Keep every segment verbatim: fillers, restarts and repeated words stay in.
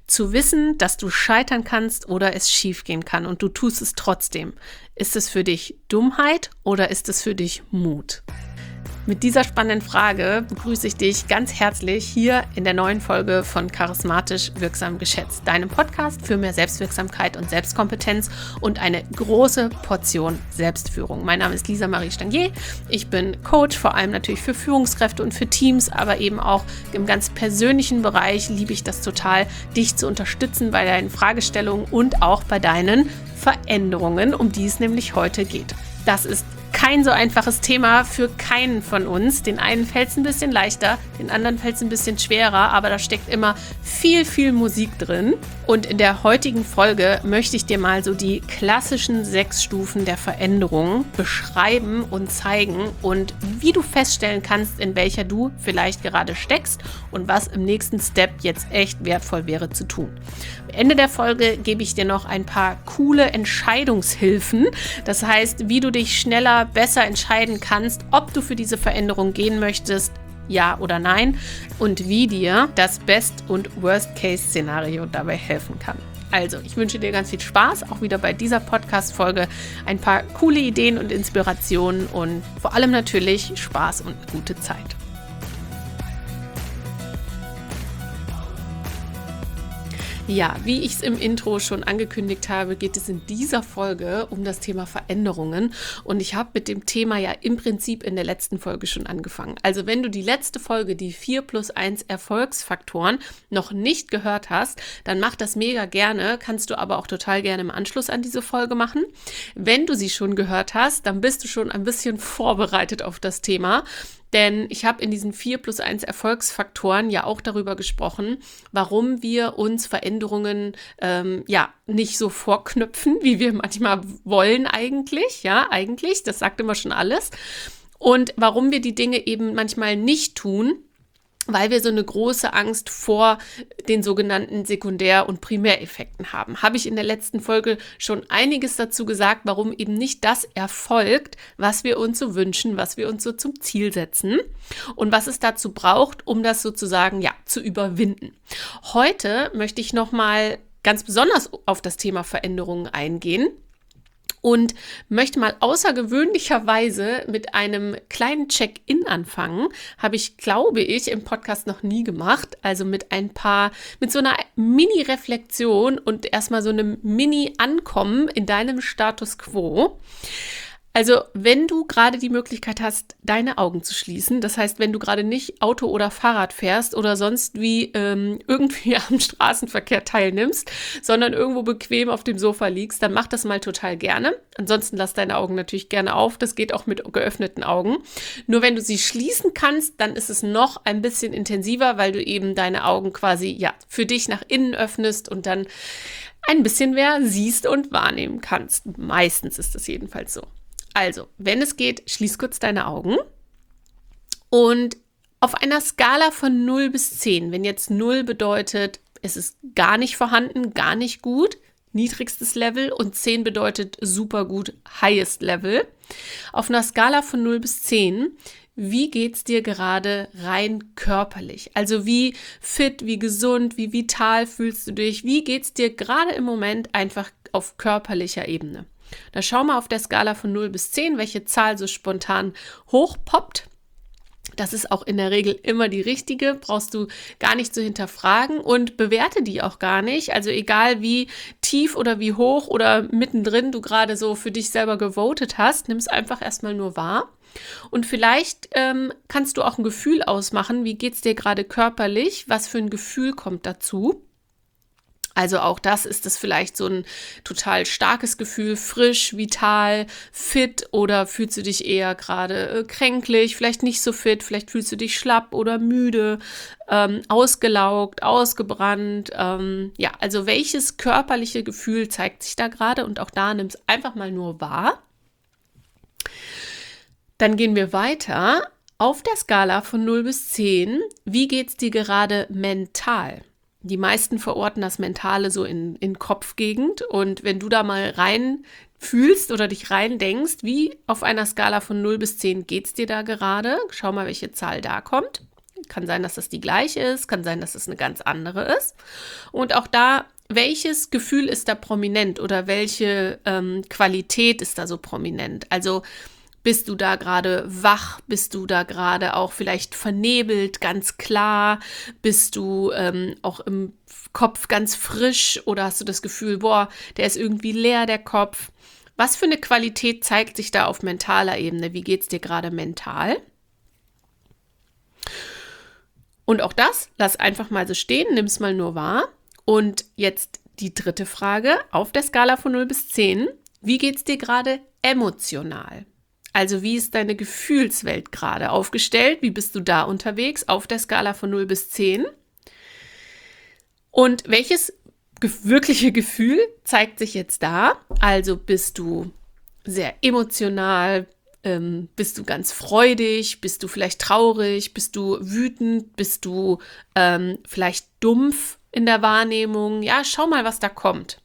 Zu wissen, dass du scheitern kannst oder es schiefgehen kann und du tust es trotzdem. Ist es für dich Dummheit oder ist es für dich Mut? Mit dieser spannenden Frage begrüße ich dich ganz herzlich hier in der neuen Folge von Charismatisch Wirksam Geschätzt, deinem Podcast für mehr Selbstwirksamkeit und Selbstkompetenz und eine große Portion Selbstführung. Mein Name ist Lisa Marie Stangier. Ich bin Coach, vor allem natürlich für Führungskräfte und für Teams, aber eben auch im ganz persönlichen Bereich liebe ich das total, dich zu unterstützen bei deinen Fragestellungen und auch bei deinen Veränderungen, um die es nämlich heute geht. Das ist kein so einfaches Thema für keinen von uns. Den einen fällt es ein bisschen leichter, den anderen fällt es ein bisschen schwerer, aber da steckt immer viel, viel Musik drin. Und in der heutigen Folge möchte ich dir mal so die klassischen sechs Stufen der Veränderung beschreiben und zeigen und wie du feststellen kannst, in welcher du vielleicht gerade steckst und was im nächsten Step jetzt echt wertvoll wäre zu tun. Am Ende der Folge gebe ich dir noch ein paar coole Entscheidungshilfen. Das heißt, wie du dich schneller, besser entscheiden kannst, ob du für diese Veränderung gehen möchtest, ja oder nein, und wie dir das Best- und Worst-Case-Szenario dabei helfen kann. Also, ich wünsche dir ganz viel Spaß, auch wieder bei dieser Podcast-Folge, ein paar coole Ideen und Inspirationen und vor allem natürlich Spaß und gute Zeit. Ja, wie ich es im Intro schon angekündigt habe, geht es in dieser Folge um das Thema Veränderungen und ich habe mit dem Thema ja im Prinzip in der letzten Folge schon angefangen. Also wenn du die letzte Folge, die vier plus eins Erfolgsfaktoren, noch nicht gehört hast, dann mach das mega gerne, kannst du aber auch total gerne im Anschluss an diese Folge machen. Wenn du sie schon gehört hast, dann bist du schon ein bisschen vorbereitet auf das Thema. Denn ich habe in diesen vier plus eins Erfolgsfaktoren ja auch darüber gesprochen, warum wir uns Veränderungen ähm, ja nicht so vorknüpfen, wie wir manchmal wollen eigentlich. Ja, eigentlich, das sagt immer schon alles. Und warum wir die Dinge eben manchmal nicht tun, weil wir so eine große Angst vor den sogenannten Sekundär- und Primäreffekten haben. Habe ich in der letzten Folge schon einiges dazu gesagt, warum eben nicht das erfolgt, was wir uns so wünschen, was wir uns so zum Ziel setzen und was es dazu braucht, um das sozusagen ja zu überwinden. Heute möchte ich nochmal ganz besonders auf das Thema Veränderungen eingehen. Und möchte mal außergewöhnlicherweise mit einem kleinen Check-in anfangen. Habe ich, glaube ich, im Podcast noch nie gemacht. Also mit ein paar, mit so einer Mini-Reflexion und erstmal so einem Mini-Ankommen in deinem Status quo. Also wenn du gerade die Möglichkeit hast, deine Augen zu schließen, das heißt, wenn du gerade nicht Auto oder Fahrrad fährst oder sonst wie ähm, irgendwie am Straßenverkehr teilnimmst, sondern irgendwo bequem auf dem Sofa liegst, dann mach das mal total gerne. Ansonsten lass deine Augen natürlich gerne auf, das geht auch mit geöffneten Augen. Nur wenn du sie schließen kannst, dann ist es noch ein bisschen intensiver, weil du eben deine Augen quasi ja für dich nach innen öffnest und dann ein bisschen mehr siehst und wahrnehmen kannst. Meistens ist das jedenfalls so. Also, wenn es geht, schließ kurz deine Augen und auf einer Skala von null bis zehn, wenn jetzt null bedeutet, es ist gar nicht vorhanden, gar nicht gut, niedrigstes Level und zehn bedeutet super gut, highest Level. Auf einer Skala von null bis zehn, wie geht's dir gerade rein körperlich? Also wie fit, wie gesund, wie vital fühlst du dich? Wie geht's dir gerade im Moment einfach auf körperlicher Ebene? Da schau mal auf der Skala von null bis zehn, welche Zahl so spontan hochpoppt. Das ist auch in der Regel immer die richtige, brauchst du gar nicht zu hinterfragen und bewerte die auch gar nicht. Also egal wie tief oder wie hoch oder mittendrin du gerade so für dich selber gewotet hast, nimm es einfach erstmal nur wahr. Und vielleicht ähm, kannst du auch ein Gefühl ausmachen, wie geht es dir gerade körperlich, was für ein Gefühl kommt dazu. Also auch das ist es vielleicht so ein total starkes Gefühl, frisch, vital, fit oder fühlst du dich eher gerade äh, kränklich, vielleicht nicht so fit, vielleicht fühlst du dich schlapp oder müde, ähm, ausgelaugt, ausgebrannt. Ähm, ja, also welches körperliche Gefühl zeigt sich da gerade und auch da nimm es einfach mal nur wahr. Dann gehen wir weiter auf der Skala von null bis zehn. Wie geht's dir gerade mental? Die meisten verorten das Mentale so in, in Kopfgegend und wenn du da mal rein fühlst oder dich rein denkst, wie auf einer Skala von null bis zehn geht's dir da gerade? Schau mal, welche Zahl da kommt. Kann sein, dass das die gleiche ist, kann sein, dass es eine ganz andere ist. Und auch da, welches Gefühl ist da prominent oder welche ähm, Qualität ist da so prominent? Also bist du da gerade wach? Bist du da gerade auch vielleicht vernebelt, ganz klar? Bist du ähm, auch im Kopf ganz frisch oder hast du das Gefühl, boah, der ist irgendwie leer, der Kopf? Was für eine Qualität zeigt sich da auf mentaler Ebene? Wie geht es dir gerade mental? Und auch das, lass einfach mal so stehen, nimm es mal nur wahr. Und jetzt die dritte Frage auf der Skala von null bis zehn. Wie geht es dir gerade emotional? Also wie ist deine Gefühlswelt gerade aufgestellt? Wie bist du da unterwegs auf der Skala von null bis zehn? Und welches ge- wirkliche Gefühl zeigt sich jetzt da? Also bist du sehr emotional? Ähm, bist du ganz freudig? Bist du vielleicht traurig? Bist du wütend? Bist du ähm, vielleicht dumpf in der Wahrnehmung? Ja, schau mal, was da kommt.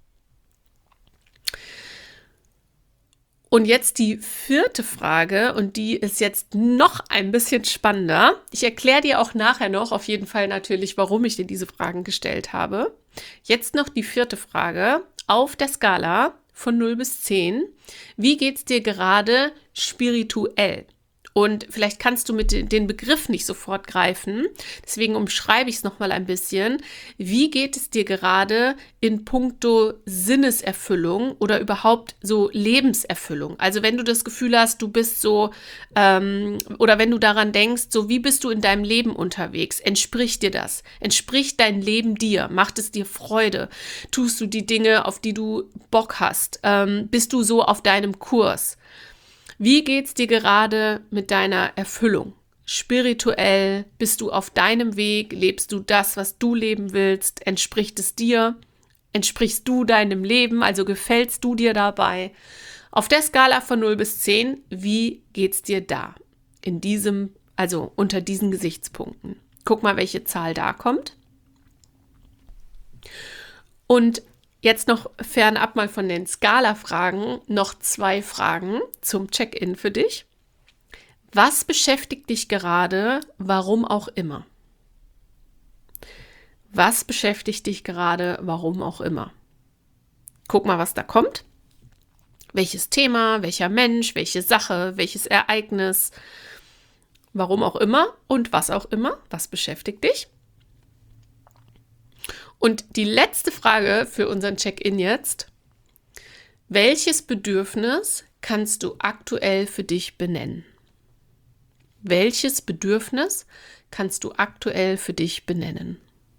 Und jetzt die vierte Frage, und die ist jetzt noch ein bisschen spannender. Ich erkläre dir auch nachher noch auf jeden Fall natürlich, warum ich dir diese Fragen gestellt habe. Jetzt noch die vierte Frage auf der Skala von null bis zehn. Wie geht es dir gerade spirituell? Und vielleicht kannst du mit den Begriff nicht sofort greifen. Deswegen umschreibe ich es nochmal ein bisschen. Wie geht es dir gerade in puncto Sinneserfüllung oder überhaupt so Lebenserfüllung? Also wenn du das Gefühl hast, du bist so, ähm, oder wenn du daran denkst, so wie bist du in deinem Leben unterwegs? Entspricht dir das? Entspricht dein Leben dir? Macht es dir Freude? Tust du die Dinge, auf die du Bock hast? Ähm, bist du so auf deinem Kurs? Wie geht's dir gerade mit deiner Erfüllung? Spirituell, bist du auf deinem Weg? Lebst du das, was du leben willst? Entspricht es dir? Entsprichst du deinem Leben? Also gefällst du dir dabei? Auf der Skala von null bis zehn, wie geht's dir da? In diesem, also unter diesen Gesichtspunkten. Guck mal, welche Zahl da kommt. Und jetzt noch fernab mal von den Skala-Fragen noch zwei Fragen zum Check-in für dich. Was beschäftigt dich gerade, warum auch immer? Was beschäftigt dich gerade, warum auch immer? Guck mal, was da kommt. Welches Thema, welcher Mensch, welche Sache, welches Ereignis, warum auch immer und was auch immer, was beschäftigt dich? Und die letzte Frage für unseren Check-in jetzt. Welches Bedürfnis kannst du aktuell für dich benennen? Welches Bedürfnis kannst du aktuell für dich benennen?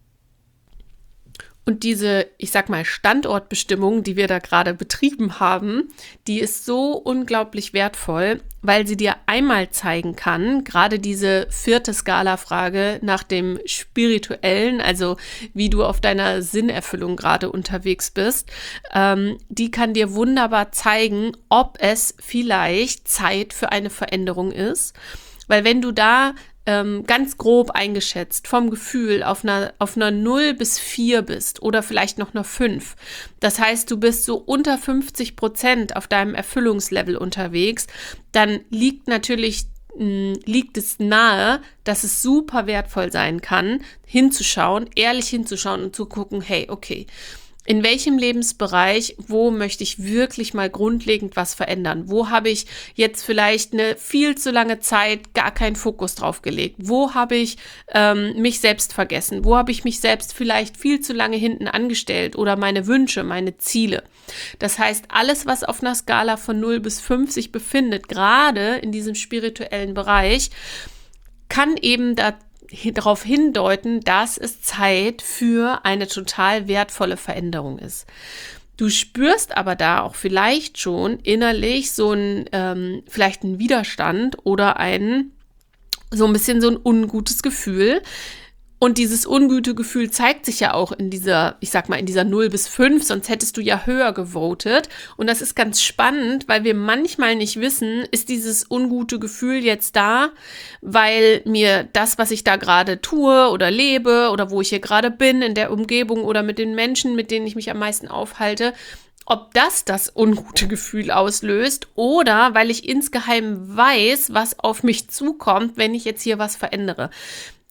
Und diese, ich sag mal, Standortbestimmung, die wir da gerade betrieben haben, die ist so unglaublich wertvoll, weil sie dir einmal zeigen kann, gerade diese vierte Skala-Frage nach dem Spirituellen, also wie du auf deiner Sinnerfüllung gerade unterwegs bist, ähm, die kann dir wunderbar zeigen, ob es vielleicht Zeit für eine Veränderung ist. Weil wenn du da ähm, ganz grob eingeschätzt vom Gefühl auf einer, auf einer null bis vier bist oder vielleicht noch einer fünf, das heißt, du bist so unter fünfzig Prozent auf deinem Erfüllungslevel unterwegs, dann liegt natürlich mh, liegt es nahe, dass es super wertvoll sein kann, hinzuschauen, ehrlich hinzuschauen und zu gucken, hey, okay, in welchem Lebensbereich, wo möchte ich wirklich mal grundlegend was verändern? Wo habe ich jetzt vielleicht eine viel zu lange Zeit gar keinen Fokus drauf gelegt? Wo habe ich ähm, mich selbst vergessen? Wo habe ich mich selbst vielleicht viel zu lange hinten angestellt oder meine Wünsche, meine Ziele? Das heißt, alles, was auf einer Skala von null bis fünf sich befindet, gerade in diesem spirituellen Bereich, kann eben da darauf hindeuten, dass es Zeit für eine total wertvolle Veränderung ist. Du spürst aber da auch vielleicht schon innerlich so ein, ähm, vielleicht einen Widerstand oder ein, so ein bisschen so ein ungutes Gefühl. Und dieses ungute Gefühl zeigt sich ja auch in dieser, ich sag mal, in dieser null bis fünf, sonst hättest du ja höher gewotet. Und das ist ganz spannend, weil wir manchmal nicht wissen, ist dieses ungute Gefühl jetzt da, weil mir das, was ich da gerade tue oder lebe oder wo ich hier gerade bin, in der Umgebung oder mit den Menschen, mit denen ich mich am meisten aufhalte, ob das das ungute Gefühl auslöst oder weil ich insgeheim weiß, was auf mich zukommt, wenn ich jetzt hier was verändere.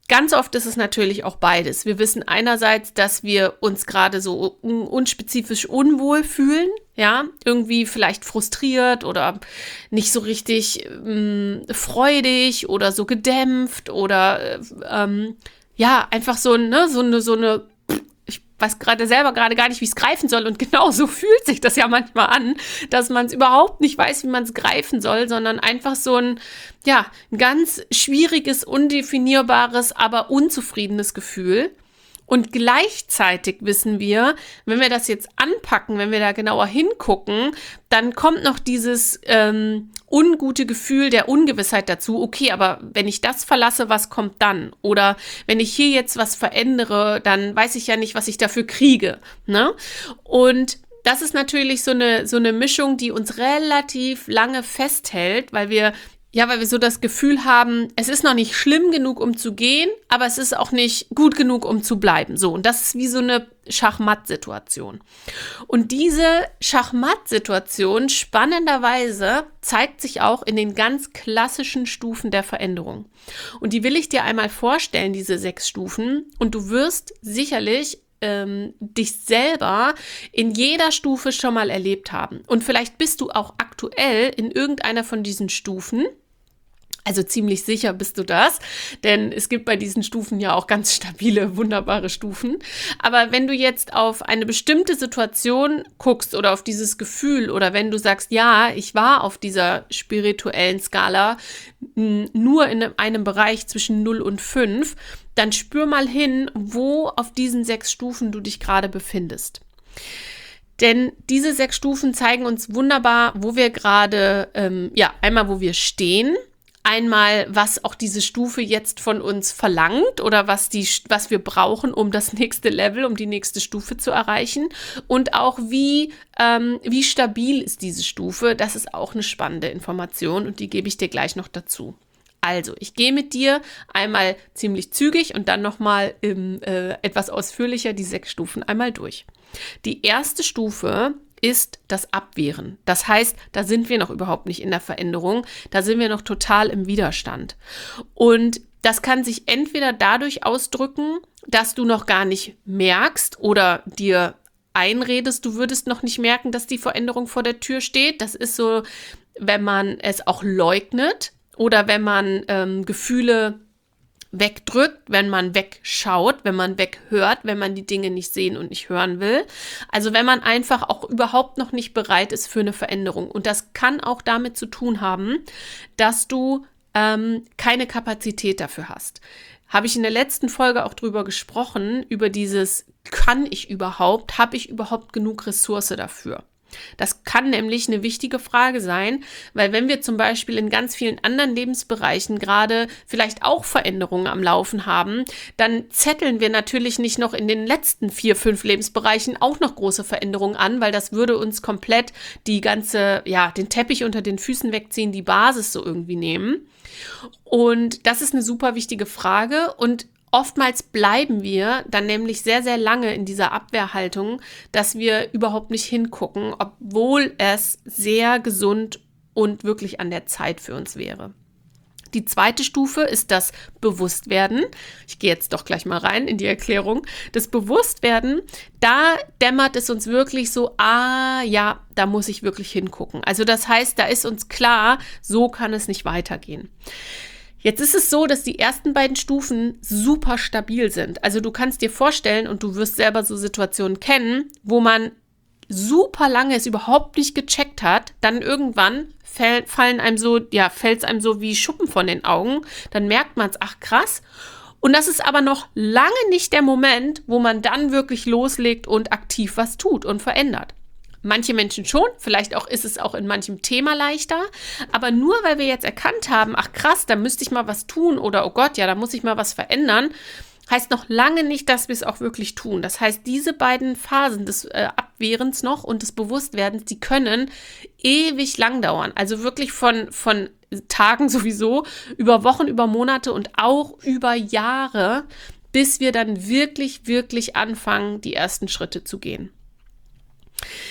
Ganz oft ist es natürlich auch beides. Wir wissen einerseits, dass wir uns gerade so un- unspezifisch unwohl fühlen, ja, irgendwie vielleicht frustriert oder nicht so richtig ähm, freudig oder so gedämpft oder ähm, ja, einfach so, ne, so eine, so eine, ich weiß gerade selber gerade gar nicht, wie ich es greifen soll, und genau so fühlt sich das ja manchmal an, dass man es überhaupt nicht weiß, wie man es greifen soll, sondern einfach so ein, ja, ein ganz schwieriges, undefinierbares, aber unzufriedenes Gefühl. Und gleichzeitig wissen wir, wenn wir das jetzt anpacken, wenn wir da genauer hingucken, dann kommt noch dieses ähm, ungute Gefühl der Ungewissheit dazu. Okay, aber wenn ich das verlasse, was kommt dann? Oder wenn ich hier jetzt was verändere, dann weiß ich ja nicht, was ich dafür kriege, ne? Und das ist natürlich so eine, so eine Mischung, die uns relativ lange festhält, weil wir Ja, weil wir so das Gefühl haben, es ist noch nicht schlimm genug, um zu gehen, aber es ist auch nicht gut genug, um zu bleiben. So, und das ist wie so eine Schachmatt-Situation. Und diese Schachmatt-Situation, spannenderweise, zeigt sich auch in den ganz klassischen Stufen der Veränderung. Und die will ich dir einmal vorstellen, diese sechs Stufen. Und du wirst sicherlich ähm, dich selber in jeder Stufe schon mal erlebt haben. Und vielleicht bist du auch aktuell in irgendeiner von diesen Stufen. Also ziemlich sicher bist du das, denn es gibt bei diesen Stufen ja auch ganz stabile, wunderbare Stufen. Aber wenn du jetzt auf eine bestimmte Situation guckst oder auf dieses Gefühl oder wenn du sagst, ja, ich war auf dieser spirituellen Skala m, nur in einem Bereich zwischen null und fünf, dann spür mal hin, wo auf diesen sechs Stufen du dich gerade befindest. Denn diese sechs Stufen zeigen uns wunderbar, wo wir gerade, ähm, ja, einmal wo wir stehen, einmal, was auch diese Stufe jetzt von uns verlangt oder was, die, was wir brauchen, um das nächste Level, um die nächste Stufe zu erreichen. Und auch, wie, ähm, wie stabil ist diese Stufe. Das ist auch eine spannende Information und die gebe ich dir gleich noch dazu. Also, ich gehe mit dir einmal ziemlich zügig und dann nochmal äh, etwas ausführlicher die sechs Stufen einmal durch. Die erste Stufe ist das Abwehren. Das heißt, da sind wir noch überhaupt nicht in der Veränderung, da sind wir noch total im Widerstand. Und das kann sich entweder dadurch ausdrücken, dass du noch gar nicht merkst oder dir einredest, du würdest noch nicht merken, dass die Veränderung vor der Tür steht. Das ist so, wenn man es auch leugnet oder wenn man ähm, Gefühle wegdrückt, wenn man wegschaut, wenn man weghört, wenn man die Dinge nicht sehen und nicht hören will. Also wenn man einfach auch überhaupt noch nicht bereit ist für eine Veränderung. Und das kann auch damit zu tun haben, dass du ähm, keine Kapazität dafür hast. Habe ich in der letzten Folge auch drüber gesprochen, über dieses, kann ich überhaupt, habe ich überhaupt genug Ressource dafür? Das kann nämlich eine wichtige Frage sein, weil wenn wir zum Beispiel in ganz vielen anderen Lebensbereichen gerade vielleicht auch Veränderungen am Laufen haben, dann zetteln wir natürlich nicht noch in den letzten vier, fünf Lebensbereichen auch noch große Veränderungen an, weil das würde uns komplett die ganze, ja, den Teppich unter den Füßen wegziehen, die Basis so irgendwie nehmen. Und das ist eine super wichtige Frage und oftmals bleiben wir dann nämlich sehr, sehr lange in dieser Abwehrhaltung, dass wir überhaupt nicht hingucken, obwohl es sehr gesund und wirklich an der Zeit für uns wäre. Die zweite Stufe ist das Bewusstwerden. Ich gehe jetzt doch gleich mal rein in die Erklärung. Das Bewusstwerden, da dämmert es uns wirklich so, ah ja, da muss ich wirklich hingucken. Also das heißt, da ist uns klar, so kann es nicht weitergehen. Jetzt ist es so, dass die ersten beiden Stufen super stabil sind. Also du kannst dir vorstellen, und du wirst selber so Situationen kennen, wo man super lange es überhaupt nicht gecheckt hat, dann irgendwann fäll, fallen einem so, ja, fällt es einem so wie Schuppen von den Augen, dann merkt man es, ach krass. Und das ist aber noch lange nicht der Moment, wo man dann wirklich loslegt und aktiv was tut und verändert. Manche Menschen schon, vielleicht auch ist es auch in manchem Thema leichter, aber nur weil wir jetzt erkannt haben, ach krass, da müsste ich mal was tun oder oh Gott, ja, da muss ich mal was verändern, heißt noch lange nicht, dass wir es auch wirklich tun. Das heißt, diese beiden Phasen des äh, Abwehrens noch und des Bewusstwerdens, die können ewig lang dauern. Also wirklich von, von Tagen sowieso, über Wochen, über Monate und auch über Jahre, bis wir dann wirklich, wirklich anfangen, die ersten Schritte zu gehen.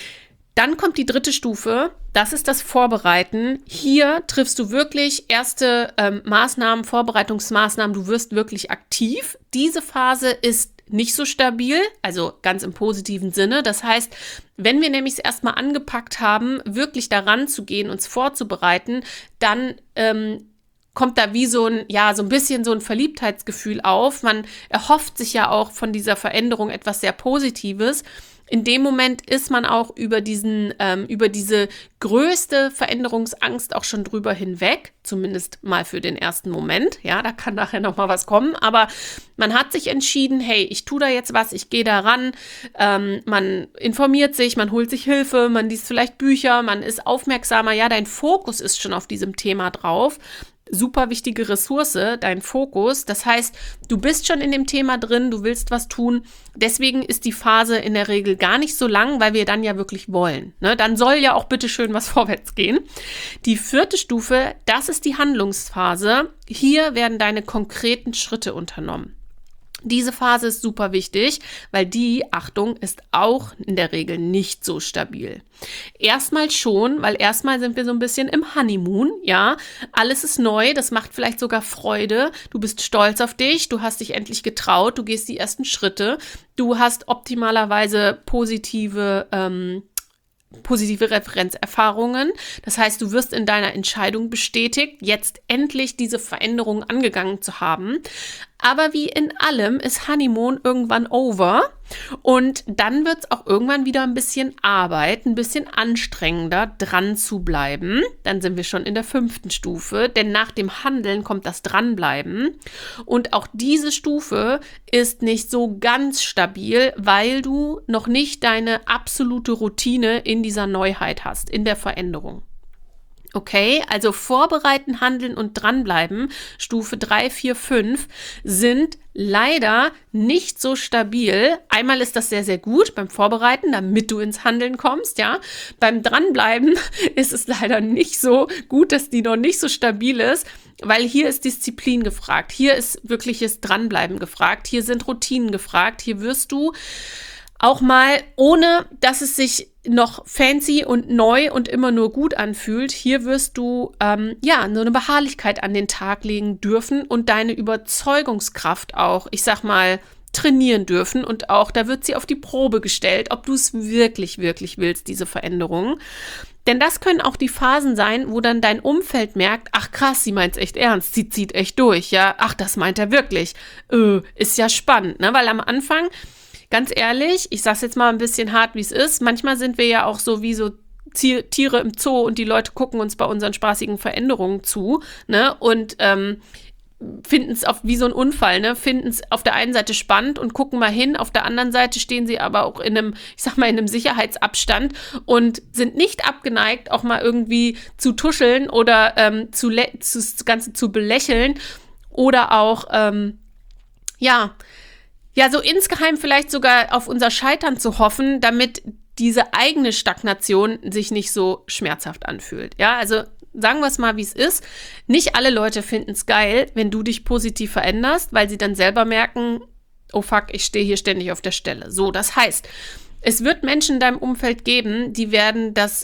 Dann kommt die dritte Stufe, das ist das Vorbereiten. Hier triffst du wirklich erste ähm, Maßnahmen, Vorbereitungsmaßnahmen, du wirst wirklich aktiv. Diese Phase ist nicht so stabil, also ganz im positiven Sinne. Das heißt, wenn wir nämlich es erstmal angepackt haben, wirklich daran zu gehen, uns vorzubereiten, dann ähm, kommt da wie so ein, ja, so ein bisschen so ein Verliebtheitsgefühl auf. Man erhofft sich ja auch von dieser Veränderung etwas sehr Positives. In dem Moment ist man auch über diesen, ähm, über diese größte Veränderungsangst auch schon drüber hinweg, zumindest mal für den ersten Moment. Ja, da kann nachher noch mal was kommen, aber man hat sich entschieden, hey, ich tue da jetzt was, ich gehe da ran. Ähm, man informiert sich, man holt sich Hilfe, man liest vielleicht Bücher, man ist aufmerksamer. Ja, dein Fokus ist schon auf diesem Thema drauf. Super wichtige Ressource, dein Fokus. Das heißt, du bist schon in dem Thema drin, du willst was tun. Deswegen ist die Phase in der Regel gar nicht so lang, weil wir dann ja wirklich wollen. Ne? Dann soll ja auch bitte schön was vorwärts gehen. Die vierte Stufe, das ist die Handlungsphase. Hier werden deine konkreten Schritte unternommen. Diese Phase ist super wichtig, weil die, Achtung, ist auch in der Regel nicht so stabil. Erstmal schon, weil erstmal sind wir so ein bisschen im Honeymoon, ja. Alles ist neu, das macht vielleicht sogar Freude. Du bist stolz auf dich, du hast dich endlich getraut, du gehst die ersten Schritte. Du hast optimalerweise positive ähm, positive Referenzerfahrungen. Das heißt, du wirst in deiner Entscheidung bestätigt, jetzt endlich diese Veränderung angegangen zu haben. Aber wie in allem ist Honeymoon irgendwann over und dann wird es auch irgendwann wieder ein bisschen Arbeit, ein bisschen anstrengender, dran zu bleiben. Dann sind wir schon in der fünften Stufe, denn nach dem Handeln kommt das Dranbleiben. Und auch diese Stufe ist nicht so ganz stabil, weil du noch nicht deine absolute Routine in dieser Neuheit hast, in der Veränderung. Okay, also vorbereiten, handeln und dranbleiben, Stufe drei, vier, fünf, sind leider nicht so stabil. Einmal ist das sehr, sehr gut beim Vorbereiten, damit du ins Handeln kommst, ja. Beim Dranbleiben ist es leider nicht so gut, dass die noch nicht so stabil ist, weil hier ist Disziplin gefragt. Hier ist wirkliches Dranbleiben gefragt. Hier sind Routinen gefragt. Hier wirst du auch mal, ohne dass es sich noch fancy und neu und immer nur gut anfühlt, hier wirst du ähm, ja so eine Beharrlichkeit an den Tag legen dürfen und deine Überzeugungskraft auch, ich sag mal, trainieren dürfen. Und auch, da wird sie auf die Probe gestellt, ob du es wirklich, wirklich willst, diese Veränderung. Denn das können auch die Phasen sein, wo dann dein Umfeld merkt, ach krass, sie meint's echt ernst, sie zieht echt durch, ja, ach, das meint er wirklich. Äh, ist ja spannend, ne? Weil am Anfang, ganz ehrlich, ich sag's jetzt mal ein bisschen hart, wie es ist. Manchmal sind wir ja auch so wie so Tiere im Zoo und die Leute gucken uns bei unseren spaßigen Veränderungen zu, ne? Und ähm, finden es wie so ein Unfall, ne? Finden es auf der einen Seite spannend und gucken mal hin. Auf der anderen Seite stehen sie aber auch in einem, ich sag mal, in einem Sicherheitsabstand und sind nicht abgeneigt, auch mal irgendwie zu tuscheln oder ähm, zu, le- zu das Ganze zu belächeln oder auch, ähm, ja, Ja, so insgeheim vielleicht sogar auf unser Scheitern zu hoffen, damit diese eigene Stagnation sich nicht so schmerzhaft anfühlt. Ja, also sagen wir es mal, wie es ist. Nicht alle Leute finden es geil, wenn du dich positiv veränderst, weil sie dann selber merken, oh fuck, ich stehe hier ständig auf der Stelle. So, das heißt, es wird Menschen in deinem Umfeld geben, die werden das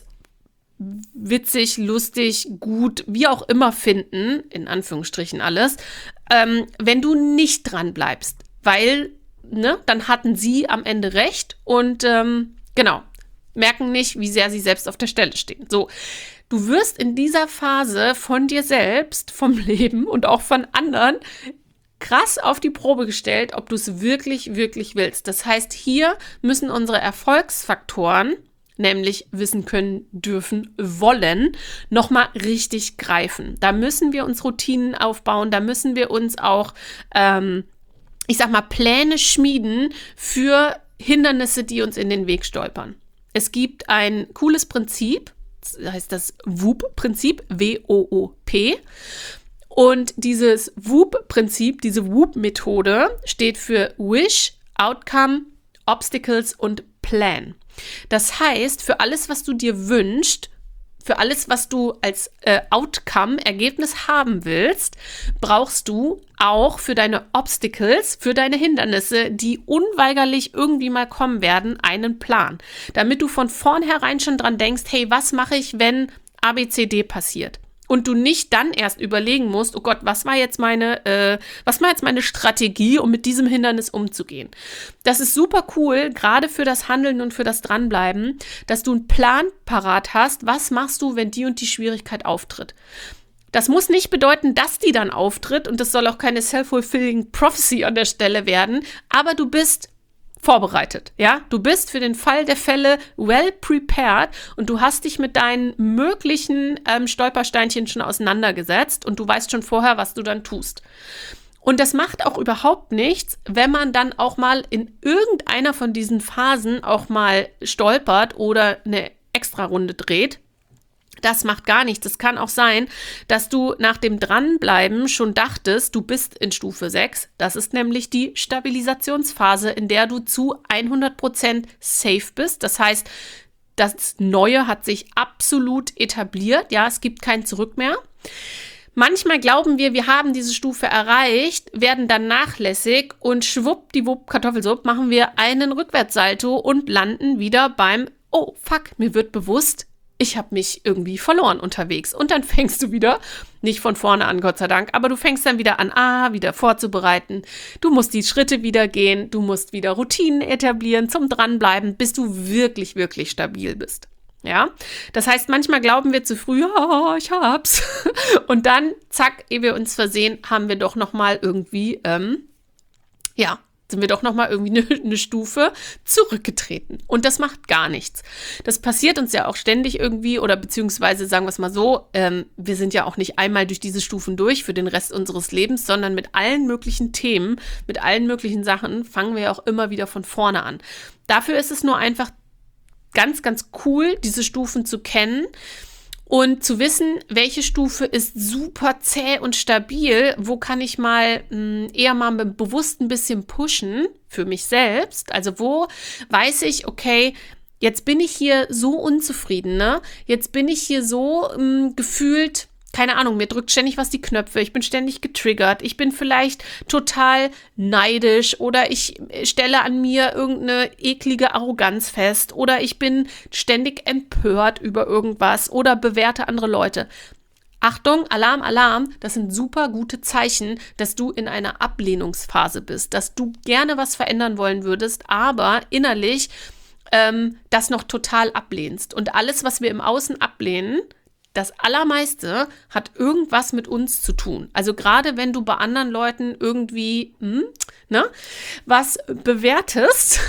witzig, lustig, gut, wie auch immer finden, in Anführungsstrichen alles, ähm, wenn du nicht dran bleibst. Weil, ne, dann hatten sie am Ende recht und ähm, genau, merken nicht, wie sehr sie selbst auf der Stelle stehen. So, du wirst in dieser Phase von dir selbst, vom Leben und auch von anderen krass auf die Probe gestellt, ob du es wirklich, wirklich willst. Das heißt, hier müssen unsere Erfolgsfaktoren, nämlich wissen können, dürfen, wollen, nochmal richtig greifen. Da müssen wir uns Routinen aufbauen, da müssen wir uns auch ähm, ich sag mal, Pläne schmieden für Hindernisse, die uns in den Weg stolpern. Es gibt ein cooles Prinzip, das heißt das W O O P-Prinzip, W O O P. Und dieses W O O P-Prinzip, diese W O O P-Methode steht für Wish, Outcome, Obstacles und Plan. Das heißt, für alles, was du dir wünschst, für alles, was du als äh, Outcome, Ergebnis haben willst, brauchst du auch für deine Obstacles, für deine Hindernisse, die unweigerlich irgendwie mal kommen werden, einen Plan. Damit du von vornherein schon dran denkst, hey, was mache ich, wenn A B C D passiert? Und du nicht dann erst überlegen musst, oh Gott, was war jetzt meine, äh, was war jetzt meine Strategie, um mit diesem Hindernis umzugehen? Das ist super cool, gerade für das Handeln und für das Dranbleiben, dass du einen Plan parat hast, was machst du, wenn die und die Schwierigkeit auftritt. Das muss nicht bedeuten, dass die dann auftritt und das soll auch keine self-fulfilling prophecy an der Stelle werden, aber du bist vorbereitet, ja? Du bist für den Fall der Fälle well prepared und du hast dich mit deinen möglichen ähm, Stolpersteinchen schon auseinandergesetzt und du weißt schon vorher, was du dann tust. Und das macht auch überhaupt nichts, wenn man dann auch mal in irgendeiner von diesen Phasen auch mal stolpert oder eine Extra-Runde dreht. Das macht gar nichts. Es kann auch sein, dass du nach dem Dranbleiben schon dachtest, du bist in Stufe sechs. Das ist nämlich die Stabilisationsphase, in der du zu hundert Prozent safe bist. Das heißt, das Neue hat sich absolut etabliert. Ja, es gibt kein Zurück mehr. Manchmal glauben wir, wir haben diese Stufe erreicht, werden dann nachlässig und schwuppdiwupp Kartoffelsupp machen wir einen Rückwärtssalto und landen wieder beim, oh fuck, mir wird bewusst, ich habe mich irgendwie verloren unterwegs. Und dann fängst du wieder, nicht von vorne an, Gott sei Dank, aber du fängst dann wieder an, ah, wieder vorzubereiten. Du musst die Schritte wieder gehen, du musst wieder Routinen etablieren zum Dranbleiben, bis du wirklich, wirklich stabil bist. Ja, das heißt, manchmal glauben wir zu früh, oh, ich hab's. Und dann, zack, ehe wir uns versehen, haben wir doch nochmal irgendwie, ähm, ja, sind wir doch nochmal irgendwie eine, eine Stufe zurückgetreten. Und das macht gar nichts. Das passiert uns ja auch ständig irgendwie oder beziehungsweise sagen wir es mal so, ähm, wir sind ja auch nicht einmal durch diese Stufen durch für den Rest unseres Lebens, sondern mit allen möglichen Themen, mit allen möglichen Sachen fangen wir ja auch immer wieder von vorne an. Dafür ist es nur einfach ganz, ganz cool, diese Stufen zu kennen. Und zu wissen, welche Stufe ist super zäh und stabil, wo kann ich mal mh, eher mal bewusst ein bisschen pushen für mich selbst. Also wo weiß ich, okay, jetzt bin ich hier so unzufrieden, ne? Jetzt bin ich hier so mh, gefühlt, keine Ahnung, mir drückt ständig was die Knöpfe, ich bin ständig getriggert, ich bin vielleicht total neidisch oder ich stelle an mir irgendeine eklige Arroganz fest oder ich bin ständig empört über irgendwas oder bewerte andere Leute. Achtung, Alarm, Alarm, das sind super gute Zeichen, dass du in einer Ablehnungsphase bist, dass du gerne was verändern wollen würdest, aber innerlich ähm, das noch total ablehnst. Und alles, was wir im Außen ablehnen, das Allermeiste hat irgendwas mit uns zu tun. Also gerade wenn du bei anderen Leuten irgendwie hm, ne, was bewertest,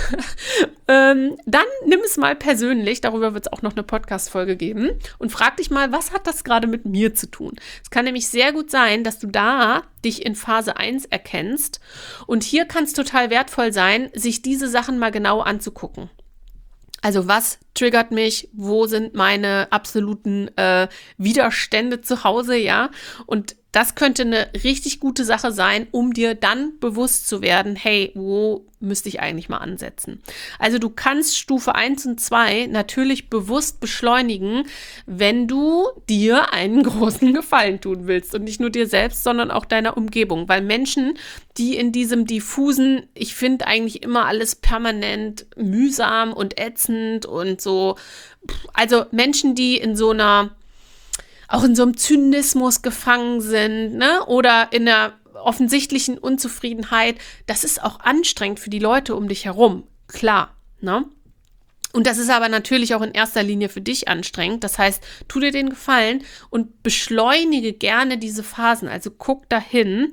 ähm, dann nimm es mal persönlich, darüber wird es auch noch eine Podcast-Folge geben und frag dich mal, was hat das gerade mit mir zu tun? Es kann nämlich sehr gut sein, dass du da dich in Phase eins erkennst und hier kann es total wertvoll sein, sich diese Sachen mal genau anzugucken. Also was triggert mich, wo sind meine absoluten äh, Widerstände zu Hause, ja? Und das könnte eine richtig gute Sache sein, um dir dann bewusst zu werden, hey, wo müsste ich eigentlich mal ansetzen? Also du kannst Stufe eins und zwei natürlich bewusst beschleunigen, wenn du dir einen großen Gefallen tun willst und nicht nur dir selbst, sondern auch deiner Umgebung, weil Menschen, die in diesem diffusen, ich finde eigentlich immer alles permanent mühsam und ätzend und so, also Menschen, die in so einer auch in so einem Zynismus gefangen sind, ne? Oder in einer offensichtlichen Unzufriedenheit, das ist auch anstrengend für die Leute um dich herum, klar, ne? Und das ist aber natürlich auch in erster Linie für dich anstrengend. Das heißt, tu dir den Gefallen und beschleunige gerne diese Phasen. Also guck dahin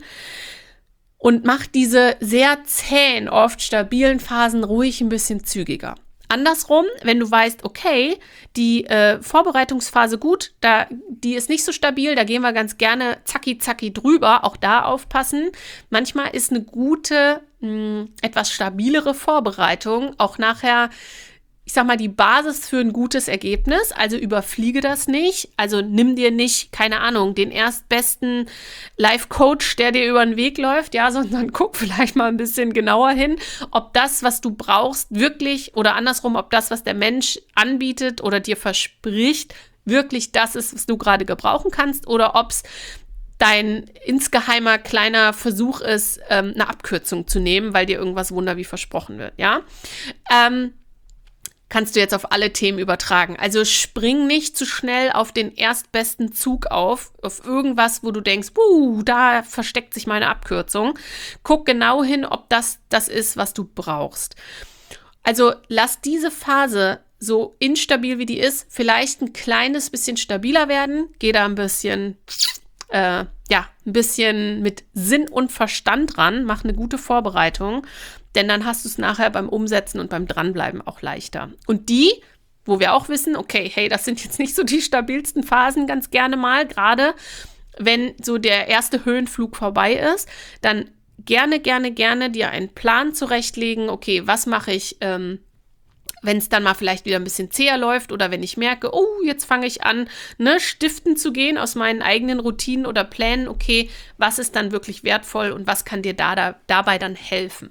und mach diese sehr zähen, oft stabilen Phasen ruhig ein bisschen zügiger. Andersrum, wenn du weißt, okay, die äh, Vorbereitungsphase gut, da, die ist nicht so stabil, da gehen wir ganz gerne zacki zacki drüber, auch da aufpassen. Manchmal ist eine gute, mh, etwas stabilere Vorbereitung auch nachher, ich sag mal, die Basis für ein gutes Ergebnis, also überfliege das nicht, also nimm dir nicht, keine Ahnung, den erstbesten Life-Coach, der dir über den Weg läuft, ja, sondern guck vielleicht mal ein bisschen genauer hin, ob das, was du brauchst, wirklich oder andersrum, ob das, was der Mensch anbietet oder dir verspricht, wirklich das ist, was du gerade gebrauchen kannst, oder ob es dein insgeheimer kleiner Versuch ist, ähm, eine Abkürzung zu nehmen, weil dir irgendwas Wunder wie versprochen wird, ja. Ähm, kannst du jetzt auf alle Themen übertragen. Also spring nicht zu schnell auf den erstbesten Zug auf, auf irgendwas, wo du denkst, buh, da versteckt sich meine Abkürzung. Guck genau hin, ob das das ist, was du brauchst. Also lass diese Phase, so instabil wie die ist, vielleicht ein kleines bisschen stabiler werden. Geh da ein bisschen, äh, ja, ein bisschen mit Sinn und Verstand ran. Mach eine gute Vorbereitung. Denn dann hast du es nachher beim Umsetzen und beim Dranbleiben auch leichter. Und die, wo wir auch wissen, okay, hey, das sind jetzt nicht so die stabilsten Phasen ganz gerne mal, gerade wenn so der erste Höhenflug vorbei ist, dann gerne, gerne, gerne dir einen Plan zurechtlegen. Okay, was mache ich, ähm, wenn es dann mal vielleicht wieder ein bisschen zäher läuft oder wenn ich merke, oh, jetzt fange ich an, ne, stiften zu gehen aus meinen eigenen Routinen oder Plänen. Okay, was ist dann wirklich wertvoll und was kann dir da, da dabei dann helfen?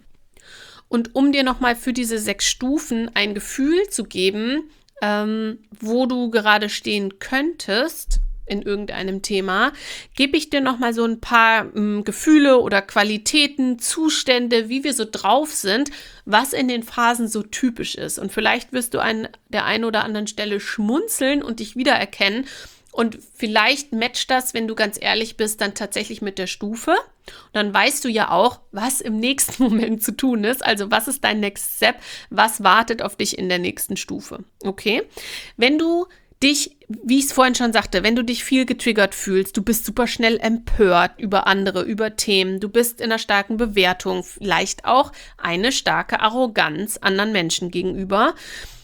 Und um dir nochmal für diese sechs Stufen ein Gefühl zu geben, ähm, wo du gerade stehen könntest in irgendeinem Thema, gebe ich dir nochmal so ein paar ähm, Gefühle oder Qualitäten, Zustände, wie wir so drauf sind, was in den Phasen so typisch ist. Und vielleicht wirst du an der einen oder anderen Stelle schmunzeln und dich wiedererkennen. Und vielleicht matcht das, wenn du ganz ehrlich bist, dann tatsächlich mit der Stufe. Und dann weißt du ja auch, was im nächsten Moment zu tun ist. Also was ist dein Next Step? Was wartet auf dich in der nächsten Stufe? Okay? Wenn du dich, wie ich es vorhin schon sagte, wenn du dich viel getriggert fühlst, du bist super schnell empört über andere, über Themen, du bist in einer starken Bewertung, vielleicht auch eine starke Arroganz anderen Menschen gegenüber,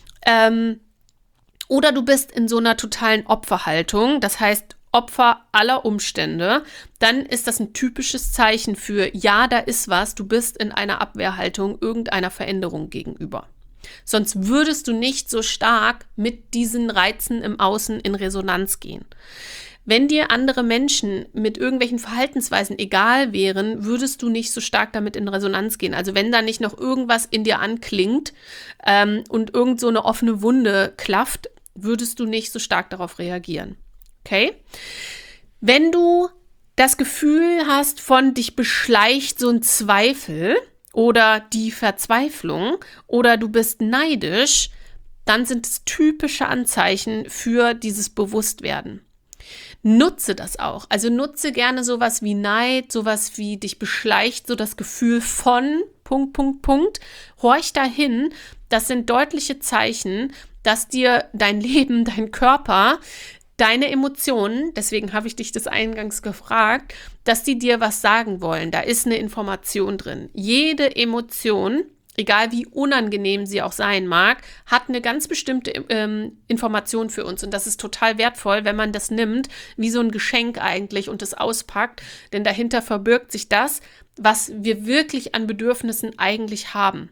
ähm, oder du bist in so einer totalen Opferhaltung, das heißt Opfer aller Umstände, dann ist das ein typisches Zeichen für, ja, da ist was, du bist in einer Abwehrhaltung irgendeiner Veränderung gegenüber. Sonst würdest du nicht so stark mit diesen Reizen im Außen in Resonanz gehen. Wenn dir andere Menschen mit irgendwelchen Verhaltensweisen egal wären, würdest du nicht so stark damit in Resonanz gehen. Also wenn da nicht noch irgendwas in dir anklingt ähm, und irgend so eine offene Wunde klafft, würdest du nicht so stark darauf reagieren. Okay? Wenn du das Gefühl hast von dich beschleicht so ein Zweifel oder die Verzweiflung oder du bist neidisch, dann sind es typische Anzeichen für dieses Bewusstwerden. Nutze das auch. Also nutze gerne sowas wie Neid, sowas wie dich beschleicht, so das Gefühl von Punkt, Punkt, Punkt. Horch dahin. Das sind deutliche Zeichen, dass dir dein Leben, dein Körper, deine Emotionen, deswegen habe ich dich das eingangs gefragt, dass die dir was sagen wollen. Da ist eine Information drin. Jede Emotion, egal wie unangenehm sie auch sein mag, hat eine ganz bestimmte ähm, Information für uns. Und das ist total wertvoll, wenn man das nimmt, wie so ein Geschenk eigentlich und es auspackt. Denn dahinter verbirgt sich das, was wir wirklich an Bedürfnissen eigentlich haben.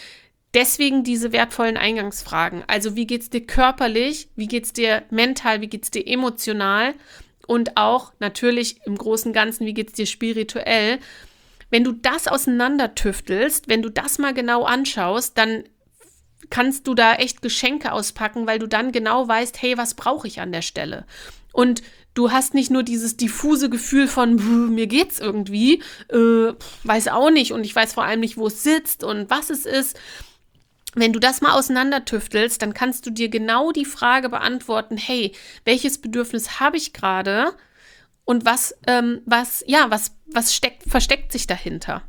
Deswegen diese wertvollen Eingangsfragen. Also wie geht's dir körperlich, wie geht's dir mental, wie geht's dir emotional und auch natürlich im großen und Ganzen, wie geht's dir spirituell. Wenn du das auseinandertüftelst, wenn du das mal genau anschaust, dann kannst du da echt Geschenke auspacken, weil du dann genau weißt, hey, was brauche ich an der Stelle? Und du hast nicht nur dieses diffuse Gefühl von, mir geht's irgendwie, äh, weiß auch nicht und ich weiß vor allem nicht, wo es sitzt und was es ist. Wenn du das mal auseinandertüftelst, dann kannst du dir genau die Frage beantworten, hey, welches Bedürfnis habe ich gerade und was, ähm, was, ja, was, was steckt, versteckt sich dahinter?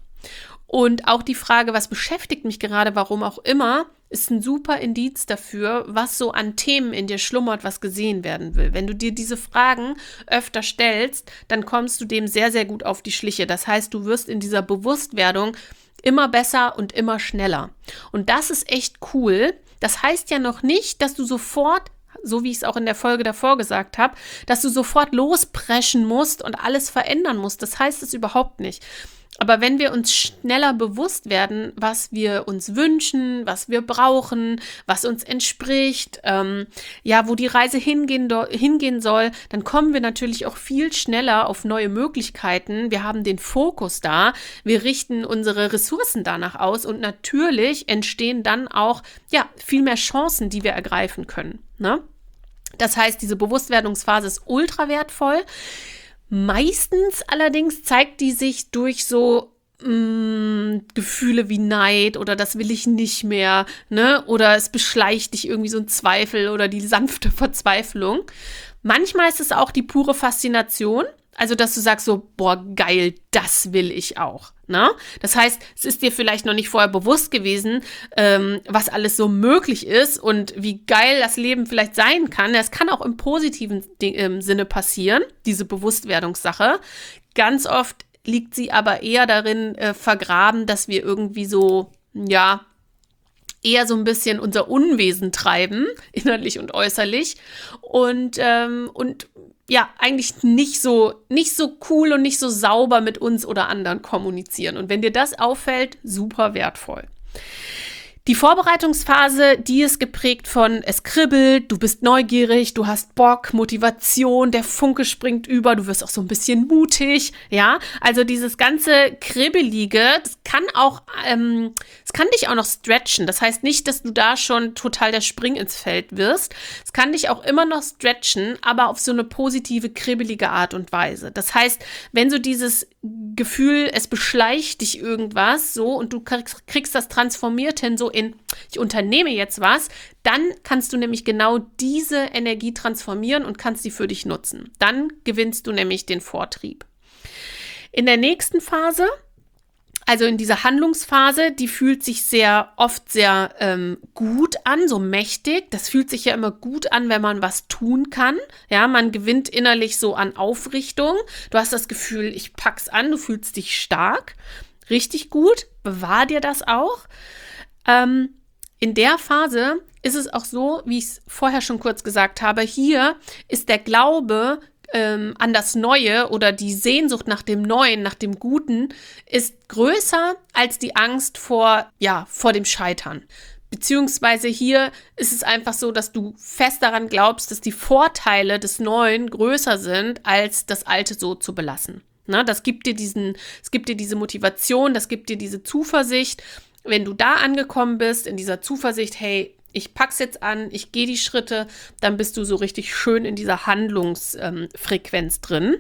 Und auch die Frage, was beschäftigt mich gerade, warum auch immer, ist ein super Indiz dafür, was so an Themen in dir schlummert, was gesehen werden will. Wenn du dir diese Fragen öfter stellst, dann kommst du dem sehr, sehr gut auf die Schliche. Das heißt, du wirst in dieser Bewusstwerdung immer besser und immer schneller. Und das ist echt cool. Das heißt ja noch nicht, dass du sofort, so wie ich es auch in der Folge davor gesagt habe, dass du sofort lospreschen musst und alles verändern musst. Das heißt es überhaupt nicht. Aber wenn wir uns schneller bewusst werden, was wir uns wünschen, was wir brauchen, was uns entspricht, ähm, ja, wo die Reise hingehen, do- hingehen soll, dann kommen wir natürlich auch viel schneller auf neue Möglichkeiten. Wir haben den Fokus da, wir richten unsere Ressourcen danach aus und natürlich entstehen dann auch, ja, viel mehr Chancen, die wir ergreifen können, ne? Das heißt, diese Bewusstwerdungsphase ist ultra wertvoll. Meistens allerdings zeigt die sich durch so mh, Gefühle wie Neid oder das will ich nicht mehr, ne? Oder es beschleicht dich irgendwie so ein Zweifel oder die sanfte Verzweiflung. Manchmal ist es auch die pure Faszination. Also, dass du sagst so, boah, geil, das will ich auch. Ne? Das heißt, es ist dir vielleicht noch nicht vorher bewusst gewesen, ähm, was alles so möglich ist und wie geil das Leben vielleicht sein kann. Das kann auch im positiven Ding, im Sinne passieren, diese Bewusstwerdungssache. Ganz oft liegt sie aber eher darin äh, vergraben, dass wir irgendwie so, ja, eher so ein bisschen unser Unwesen treiben, innerlich und äußerlich. Und, ähm, und ja, eigentlich nicht so, nicht so cool und nicht so sauber mit uns oder anderen kommunizieren. Und wenn dir das auffällt, super wertvoll. Die Vorbereitungsphase, die ist geprägt von, es kribbelt, du bist neugierig, du hast Bock, Motivation, der Funke springt über, du wirst auch so ein bisschen mutig, ja. Also dieses ganze Kribbelige, das kann auch, ähm, es kann dich auch noch stretchen. Das heißt nicht, dass du da schon total der Spring ins Feld wirst. Es kann dich auch immer noch stretchen, aber auf so eine positive, kribbelige Art und Weise. Das heißt, wenn so dieses Gefühl, es beschleicht dich irgendwas so und du kriegst, kriegst das transformiert hin so in, ich unternehme jetzt was, dann kannst du nämlich genau diese Energie transformieren und kannst sie für dich nutzen. Dann gewinnst du nämlich den Vortrieb. In der nächsten Phase, also in dieser Handlungsphase, die fühlt sich sehr oft sehr ähm, gut an, so mächtig. Das fühlt sich ja immer gut an, wenn man was tun kann. Ja, man gewinnt innerlich so an Aufrichtung. Du hast das Gefühl, ich pack's an, du fühlst dich stark. Richtig gut, bewahr dir das auch. Ähm, in der Phase ist es auch so, wie ich es vorher schon kurz gesagt habe, hier ist der Glaube ähm, an das Neue oder die Sehnsucht nach dem Neuen, nach dem Guten, ist größer als die Angst vor, ja, vor dem Scheitern. Beziehungsweise hier ist es einfach so, dass du fest daran glaubst, dass die Vorteile des Neuen größer sind, als das Alte so zu belassen. Na, das gibt dir diesen, es gibt dir diese Motivation, das gibt dir diese Zuversicht. Wenn du da angekommen bist, in dieser Zuversicht, hey, ich pack's jetzt an, ich gehe die Schritte, dann bist du so richtig schön in dieser Handlungsfrequenz ähm, drin.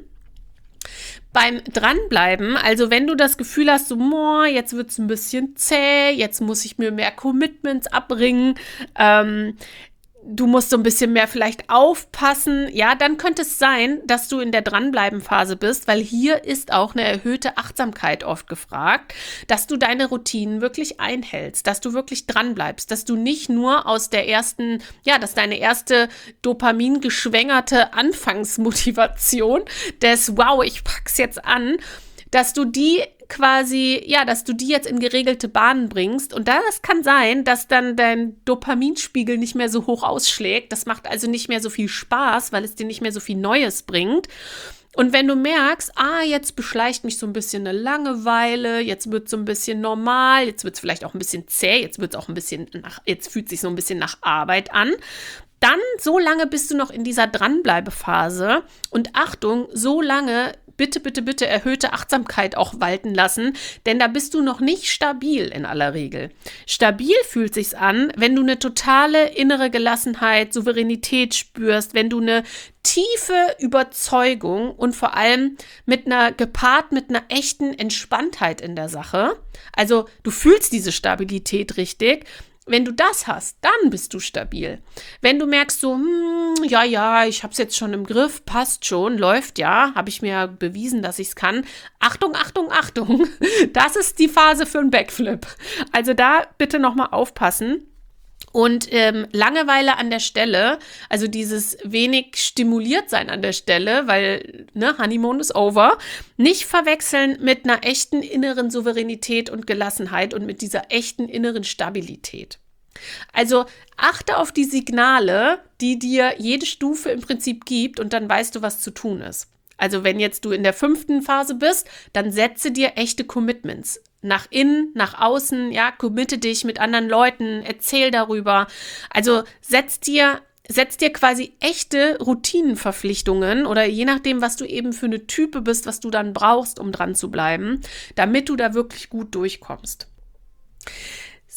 Beim Dranbleiben, also wenn du das Gefühl hast, so, boah, jetzt wird's ein bisschen zäh, jetzt muss ich mir mehr Commitments abbringen, ähm, du musst so ein bisschen mehr vielleicht aufpassen, ja, dann könnte es sein, dass du in der Dranbleiben-Phase bist, weil hier ist auch eine erhöhte Achtsamkeit oft gefragt, dass du deine Routinen wirklich einhältst, dass du wirklich dranbleibst, dass du nicht nur aus der ersten, ja, dass deine erste dopamingeschwängerte Anfangsmotivation des, wow, ich pack's jetzt an, dass du die quasi, ja, dass du die jetzt in geregelte Bahnen bringst. Und das kann sein, dass dann dein Dopaminspiegel nicht mehr so hoch ausschlägt. Das macht also nicht mehr so viel Spaß, weil es dir nicht mehr so viel Neues bringt. Und wenn du merkst, ah, jetzt beschleicht mich so ein bisschen eine Langeweile, jetzt wird es so ein bisschen normal, jetzt wird es vielleicht auch ein bisschen zäh, jetzt wird es auch ein bisschen nach, jetzt fühlt es sich so ein bisschen nach Arbeit an, dann so lange bist du noch in dieser Dranbleibephase. Und Achtung, so lange bitte, bitte, bitte erhöhte Achtsamkeit auch walten lassen, denn da bist du noch nicht stabil in aller Regel. Stabil fühlt sich's an, wenn du eine totale innere Gelassenheit, Souveränität spürst, wenn du eine tiefe Überzeugung und vor allem mit einer, gepaart mit einer echten Entspanntheit in der Sache. Also du fühlst diese Stabilität richtig. Wenn du das hast, dann bist du stabil. Wenn du merkst so, hm, ja, ja, ich habe es jetzt schon im Griff, passt schon, läuft ja, habe ich mir bewiesen, dass ich es kann. Achtung, Achtung, Achtung, das ist die Phase für einen Backflip. Also da bitte nochmal aufpassen. Und ähm, Langeweile an der Stelle, also dieses wenig stimuliert sein an der Stelle, weil ne, Honeymoon is over, nicht verwechseln mit einer echten inneren Souveränität und Gelassenheit und mit dieser echten inneren Stabilität. Also achte auf die Signale, die dir jede Stufe im Prinzip gibt und dann weißt du, was zu tun ist. Also wenn jetzt du in der fünften Phase bist, dann setze dir echte Commitments. Nach innen, nach außen, ja, committe dich mit anderen Leuten, erzähl darüber. Also setz dir, setz dir quasi echte Routinenverpflichtungen oder je nachdem, was du eben für eine Type bist, was du dann brauchst, um dran zu bleiben, damit du da wirklich gut durchkommst.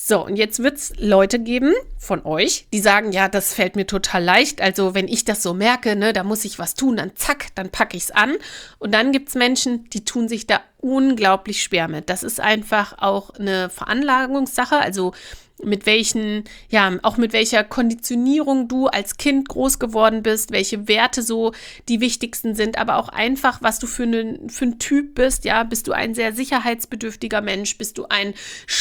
So, und jetzt wird es Leute geben von euch, die sagen, ja, das fällt mir total leicht. Also wenn ich das so merke, ne, da muss ich was tun, dann zack, dann packe ich es an. Und dann gibt es Menschen, die tun sich da unglaublich schwer mit. Das ist einfach auch eine Veranlagungssache, also mit welchen, ja, auch mit welcher Konditionierung du als Kind groß geworden bist, welche Werte so die wichtigsten sind, aber auch einfach, was du für, eine, für ein Typ bist, ja, bist du ein sehr sicherheitsbedürftiger Mensch, bist du ein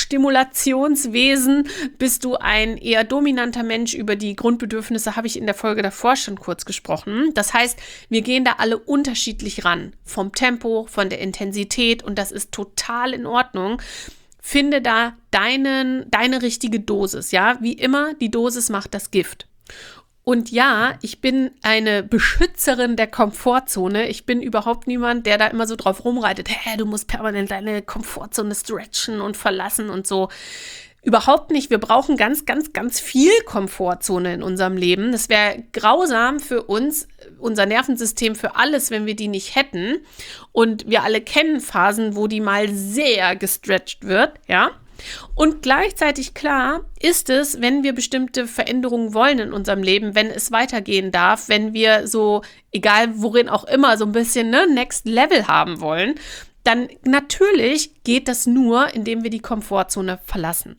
Stimulationswesen, bist du ein eher dominanter Mensch, über die Grundbedürfnisse habe ich in der Folge davor schon kurz gesprochen. Das heißt, wir gehen da alle unterschiedlich ran, vom Tempo, von der Intensität und das ist total in Ordnung. Finde da deinen, deine richtige Dosis, ja, wie immer, die Dosis macht das Gift. Und ja, ich bin eine Beschützerin der Komfortzone. Ich bin überhaupt niemand, der da immer so drauf rumreitet, hä, du musst permanent deine Komfortzone stretchen und verlassen und so. Überhaupt nicht. Wir brauchen ganz, ganz, ganz viel Komfortzone in unserem Leben. Das wäre grausam für uns, unser Nervensystem, für alles, wenn wir die nicht hätten. Und wir alle kennen Phasen, wo die mal sehr gestretcht wird, ja. Und gleichzeitig klar ist es, wenn wir bestimmte Veränderungen wollen in unserem Leben, wenn es weitergehen darf, wenn wir so, egal worin auch immer, so ein bisschen ne, Next Level haben wollen, dann natürlich geht das nur, indem wir die Komfortzone verlassen.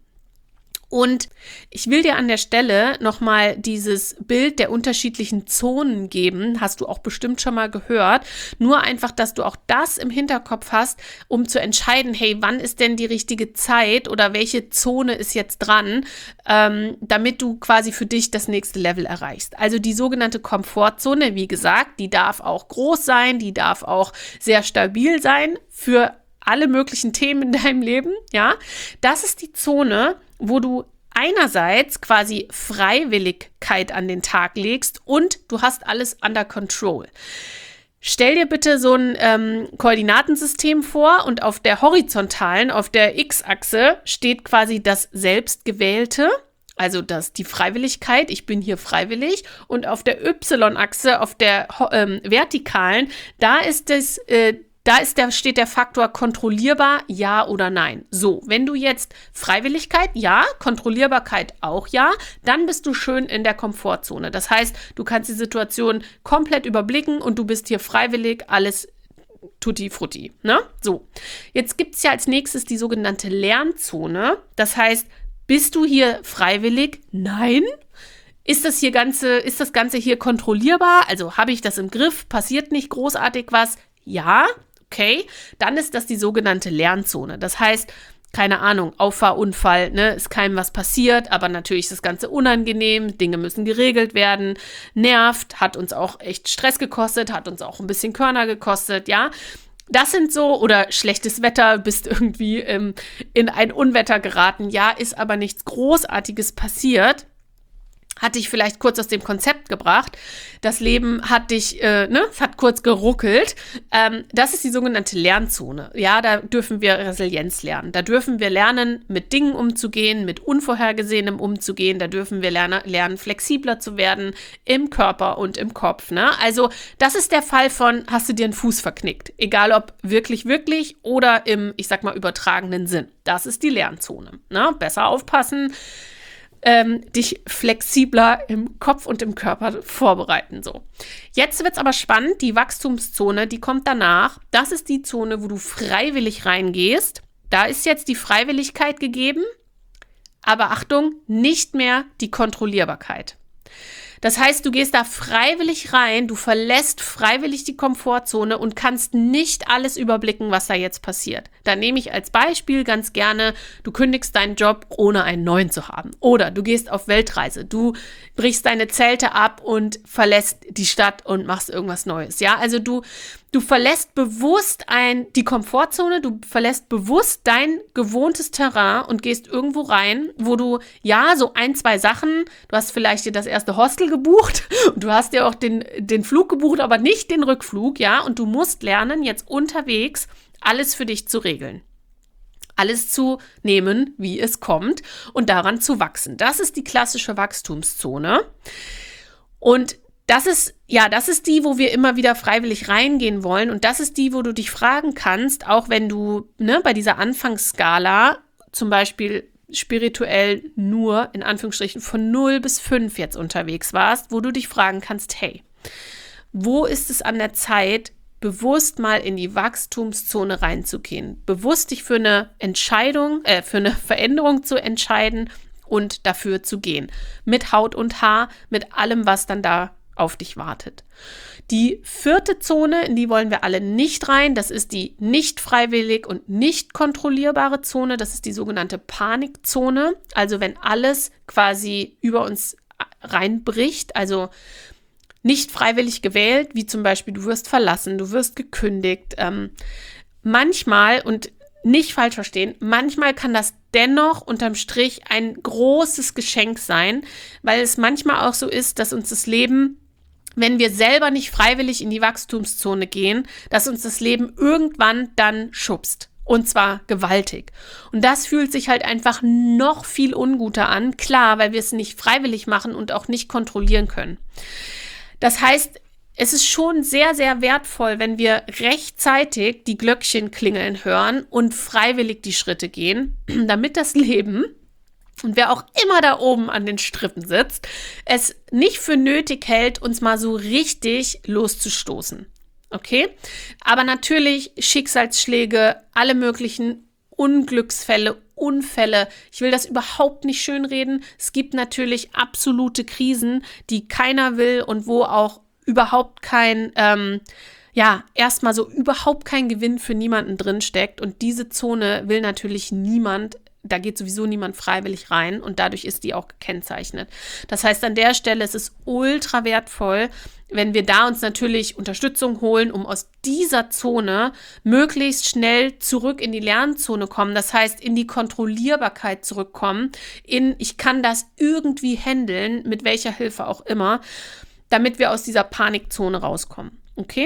Und ich will dir an der Stelle nochmal dieses Bild der unterschiedlichen Zonen geben, hast du auch bestimmt schon mal gehört, nur einfach, dass du auch das im Hinterkopf hast, um zu entscheiden, hey, wann ist denn die richtige Zeit oder welche Zone ist jetzt dran, ähm, damit du quasi für dich das nächste Level erreichst. Also die sogenannte Komfortzone, wie gesagt, die darf auch groß sein, die darf auch sehr stabil sein für alle möglichen Themen in deinem Leben, ja. Das ist die Zone, wo du einerseits quasi Freiwilligkeit an den Tag legst und du hast alles under control. Stell dir bitte so ein ähm, Koordinatensystem vor und auf der horizontalen, auf der X-Achse steht quasi das Selbstgewählte, also das, die Freiwilligkeit, ich bin hier freiwillig, und auf der Y-Achse, auf der ähm, vertikalen, da ist das äh, Da ist der, steht der Faktor kontrollierbar, ja oder nein. So, wenn du jetzt Freiwilligkeit, ja, Kontrollierbarkeit auch ja, dann bist du schön in der Komfortzone. Das heißt, du kannst die Situation komplett überblicken und du bist hier freiwillig, alles tutti frutti, ne? So, jetzt gibt es ja als nächstes die sogenannte Lernzone. Das heißt, bist du hier freiwillig? Nein. Ist das hier Ganze, ist das Ganze hier kontrollierbar? Also habe ich das im Griff? Passiert nicht großartig was? Ja. Okay, dann ist das die sogenannte Lernzone. Das heißt, keine Ahnung, Auffahrunfall, ne, ist keinem was passiert, aber natürlich ist das Ganze unangenehm, Dinge müssen geregelt werden, nervt, hat uns auch echt Stress gekostet, hat uns auch ein bisschen Körner gekostet, ja. Das sind so, oder schlechtes Wetter, bist irgendwie ähm, in ein Unwetter geraten, ja, ist aber nichts Großartiges passiert. Hat dich vielleicht kurz aus dem Konzept gebracht. Das Leben hat dich, äh, ne, es hat kurz geruckelt. Ähm, das ist die sogenannte Lernzone. Ja, da dürfen wir Resilienz lernen. Da dürfen wir lernen, mit Dingen umzugehen, mit Unvorhergesehenem umzugehen. Da dürfen wir lernen, lernen, flexibler zu werden im Körper und im Kopf. Ne? Also das ist der Fall von, hast du dir einen Fuß verknickt. Egal ob wirklich, wirklich oder im, ich sag mal, übertragenen Sinn. Das ist die Lernzone. Ne? Besser aufpassen. Ähm, dich flexibler im Kopf und im Körper vorbereiten. So. Jetzt wird es aber spannend, die Wachstumszone, die kommt danach. Das ist die Zone, wo du freiwillig reingehst. Da ist jetzt die Freiwilligkeit gegeben, aber Achtung, nicht mehr die Kontrollierbarkeit. Das heißt, du gehst da freiwillig rein, du verlässt freiwillig die Komfortzone und kannst nicht alles überblicken, was da jetzt passiert. Da nehme ich als Beispiel ganz gerne, du kündigst deinen Job, ohne einen neuen zu haben. Oder du gehst auf Weltreise, du brichst deine Zelte ab und verlässt die Stadt und machst irgendwas Neues. Ja, also du, du verlässt bewusst ein, die Komfortzone, du verlässt bewusst dein gewohntes Terrain und gehst irgendwo rein, wo du, ja, so ein, zwei Sachen, du hast vielleicht dir das erste Hostel gebucht und du hast dir auch den, den Flug gebucht, aber nicht den Rückflug, ja, und du musst lernen, jetzt unterwegs alles für dich zu regeln. Alles zu nehmen, wie es kommt und daran zu wachsen. Das ist die klassische Wachstumszone. Und das ist, ja, das ist die, wo wir immer wieder freiwillig reingehen wollen. Und das ist die, wo du dich fragen kannst, auch wenn du, ne, bei dieser Anfangsskala zum Beispiel spirituell nur, in Anführungsstrichen, von null bis fünf jetzt unterwegs warst, wo du dich fragen kannst, hey, wo ist es an der Zeit, bewusst mal in die Wachstumszone reinzugehen, bewusst dich für eine Entscheidung, äh, für eine Veränderung zu entscheiden und dafür zu gehen. Mit Haut und Haar, mit allem, was dann da auf dich wartet. Die vierte Zone, in die wollen wir alle nicht rein, das ist die nicht freiwillig und nicht kontrollierbare Zone, das ist die sogenannte Panikzone, also wenn alles quasi über uns reinbricht, also nicht freiwillig gewählt, wie zum Beispiel du wirst verlassen, du wirst gekündigt, ähm, manchmal, und nicht falsch verstehen, manchmal kann das dennoch unterm Strich ein großes Geschenk sein, weil es manchmal auch so ist, dass uns das Leben, wenn wir selber nicht freiwillig in die Wachstumszone gehen, dass uns das Leben irgendwann dann schubst. Und zwar gewaltig. Und das fühlt sich halt einfach noch viel unguter an. Klar, weil wir es nicht freiwillig machen und auch nicht kontrollieren können. Das heißt, es ist schon sehr, sehr wertvoll, wenn wir rechtzeitig die Glöckchen klingeln hören und freiwillig die Schritte gehen, damit das Leben, und wer auch immer da oben an den Strippen sitzt, es nicht für nötig hält, uns mal so richtig loszustoßen. Okay? Aber natürlich Schicksalsschläge, alle möglichen Unglücksfälle, Unfälle. Ich will das überhaupt nicht schönreden. Es gibt natürlich absolute Krisen, die keiner will und wo auch überhaupt kein, ähm, ja, erstmal so überhaupt kein Gewinn für niemanden drin steckt. Und diese Zone will natürlich niemand. Da geht sowieso niemand freiwillig rein und dadurch ist die auch gekennzeichnet. Das heißt, an der Stelle ist es ultra wertvoll, wenn wir da uns natürlich Unterstützung holen, um aus dieser Zone möglichst schnell zurück in die Lernzone kommen. Das heißt, in die Kontrollierbarkeit zurückkommen, in ich kann das irgendwie handeln, mit welcher Hilfe auch immer, damit wir aus dieser Panikzone rauskommen. Okay?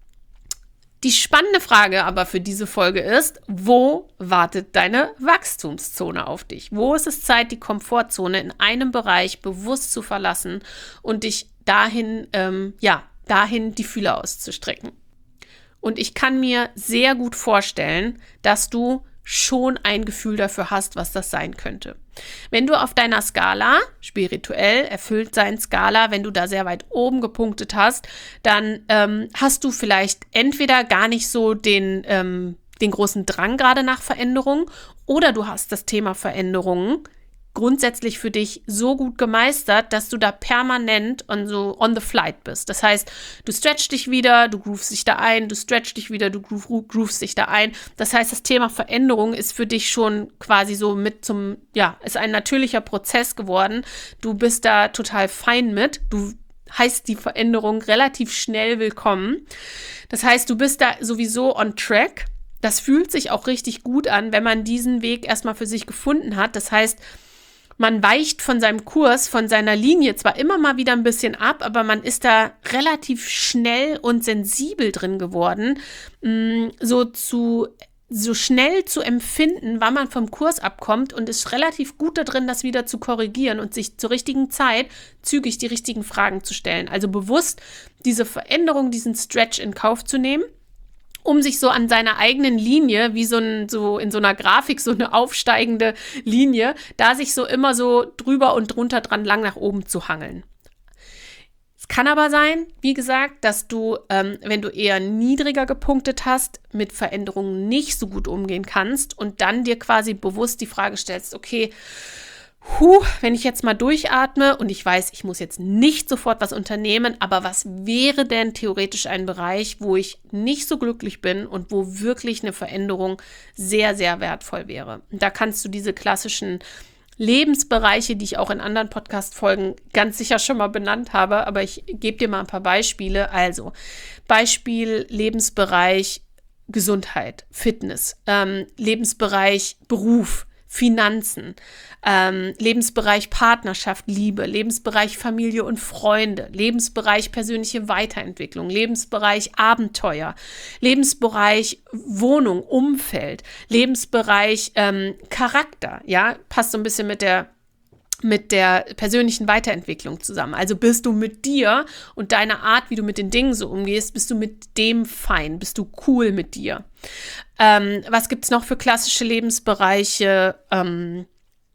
Die spannende Frage aber für diese Folge ist, wo wartet deine Wachstumszone auf dich? Wo ist es Zeit, die Komfortzone in einem Bereich bewusst zu verlassen und dich dahin, ähm, ja, dahin die Fühler auszustrecken? Und ich kann mir sehr gut vorstellen, dass du schon ein Gefühl dafür hast, was das sein könnte. Wenn du auf deiner Skala, spirituell erfüllt sein Skala, wenn du da sehr weit oben gepunktet hast, dann ähm, hast du vielleicht entweder gar nicht so den, ähm, den großen Drang gerade nach Veränderung oder du hast das Thema Veränderungen grundsätzlich für dich so gut gemeistert, dass du da permanent on, so on the flight bist. Das heißt, du stretchst dich wieder, du groovst dich da ein, du stretchst dich wieder, du groove, groovst dich da ein. Das heißt, das Thema Veränderung ist für dich schon quasi so mit zum, ja, ist ein natürlicher Prozess geworden. Du bist da total fein mit. Du heißt die Veränderung relativ schnell willkommen. Das heißt, du bist da sowieso on track. Das fühlt sich auch richtig gut an, wenn man diesen Weg erstmal für sich gefunden hat. Das heißt, man weicht von seinem Kurs, von seiner Linie zwar immer mal wieder ein bisschen ab, aber man ist da relativ schnell und sensibel drin geworden, so zu so schnell zu empfinden, wann man vom Kurs abkommt und ist relativ gut da drin, das wieder zu korrigieren und sich zur richtigen Zeit zügig die richtigen Fragen zu stellen. Also bewusst diese Veränderung, diesen Stretch in Kauf zu nehmen, um sich so an seiner eigenen Linie, wie so, ein, so in so einer Grafik, so eine aufsteigende Linie, da sich so immer so drüber und drunter dran lang nach oben zu hangeln. Es kann aber sein, wie gesagt, dass du, ähm, wenn du eher niedriger gepunktet hast, mit Veränderungen nicht so gut umgehen kannst und dann dir quasi bewusst die Frage stellst, okay, Puh, wenn ich jetzt mal durchatme und ich weiß, ich muss jetzt nicht sofort was unternehmen, aber was wäre denn theoretisch ein Bereich, wo ich nicht so glücklich bin und wo wirklich eine Veränderung sehr, sehr wertvoll wäre? Und da kannst du diese klassischen Lebensbereiche, die ich auch in anderen Podcast-Folgen ganz sicher schon mal benannt habe, aber ich gebe dir mal ein paar Beispiele. Also Beispiel Lebensbereich Gesundheit, Fitness, ähm, Lebensbereich Beruf, Finanzen, ähm, Lebensbereich Partnerschaft, Liebe, Lebensbereich Familie und Freunde, Lebensbereich persönliche Weiterentwicklung, Lebensbereich Abenteuer, Lebensbereich Wohnung, Umfeld, Lebensbereich ähm, Charakter, ja, passt so ein bisschen mit der mit der persönlichen Weiterentwicklung zusammen. Also bist du mit dir und deiner Art, wie du mit den Dingen so umgehst, bist du mit dem fein, bist du cool mit dir. Ähm, was gibt es noch für klassische Lebensbereiche? Ähm,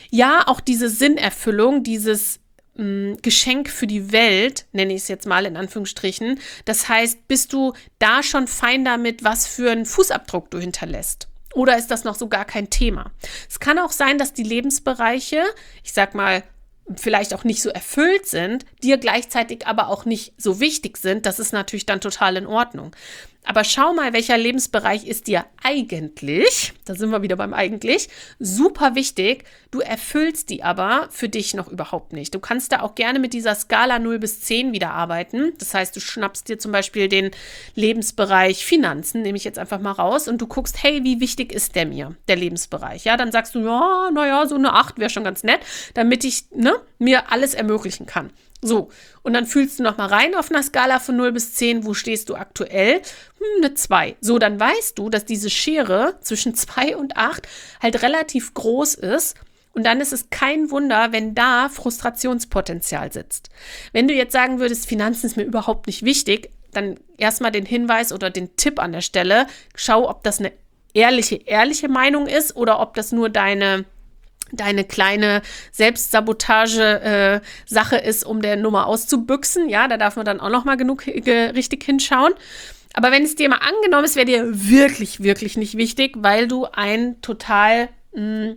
Ja, auch diese Sinnerfüllung, dieses mh, Geschenk für die Welt, nenne ich es jetzt mal in Anführungsstrichen. Das heißt, bist du da schon fein damit, was für einen Fußabdruck du hinterlässt? Oder ist das noch so gar kein Thema? Es kann auch sein, dass die Lebensbereiche, ich sag mal, vielleicht auch nicht so erfüllt sind, dir gleichzeitig aber auch nicht so wichtig sind. Das ist natürlich dann total in Ordnung. Aber schau mal, welcher Lebensbereich ist dir eigentlich, da sind wir wieder beim eigentlich, super wichtig. Du erfüllst die aber für dich noch überhaupt nicht. Du kannst da auch gerne mit dieser Skala null bis zehn wieder arbeiten. Das heißt, du schnappst dir zum Beispiel den Lebensbereich Finanzen, nehme ich jetzt einfach mal raus, und du guckst, hey, wie wichtig ist der mir, der Lebensbereich? Ja, dann sagst du, ja, naja, so eine acht wäre schon ganz nett, damit ich ne, mir alles ermöglichen kann. So, und dann fühlst du noch mal rein auf einer Skala von null bis zehn, wo stehst du aktuell? Hm, eine zwei. So, dann weißt du, dass diese Schere zwischen zwei und acht halt relativ groß ist. Und dann ist es kein Wunder, wenn da Frustrationspotenzial sitzt. Wenn du jetzt sagen würdest, Finanzen ist mir überhaupt nicht wichtig, dann erstmal den Hinweis oder den Tipp an der Stelle, schau, ob das eine ehrliche, ehrliche Meinung ist oder ob das nur deine deine kleine Selbstsabotage-Sache äh, ist, um der Nummer auszubüchsen. Ja, da darf man dann auch noch mal genug ge- richtig hinschauen. Aber wenn es dir mal angenommen ist, wäre dir wirklich, wirklich nicht wichtig, weil du ein total, mh,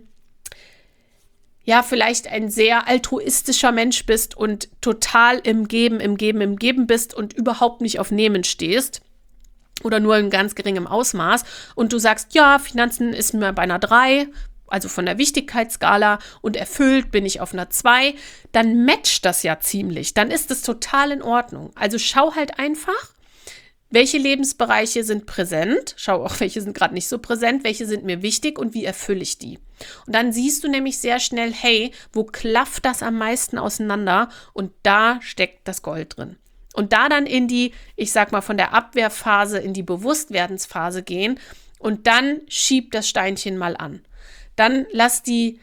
ja, vielleicht ein sehr altruistischer Mensch bist und total im Geben, im Geben, im Geben bist und überhaupt nicht auf Nehmen stehst. Oder nur in ganz geringem Ausmaß. Und du sagst, ja, Finanzen ist mir bei einer drei, also von der Wichtigkeitsskala, und erfüllt bin ich auf einer zwei, dann matcht das ja ziemlich. Dann ist es total in Ordnung. Also schau halt einfach, welche Lebensbereiche sind präsent. Schau auch, welche sind gerade nicht so präsent, welche sind mir wichtig und wie erfülle ich die. Und dann siehst du nämlich sehr schnell, hey, wo klafft das am meisten auseinander? Und da steckt das Gold drin. Und da dann in die, ich sag mal, von der Abwehrphase in die Bewusstwerdensphase gehen und dann schieb das Steinchen mal an. Dann lass die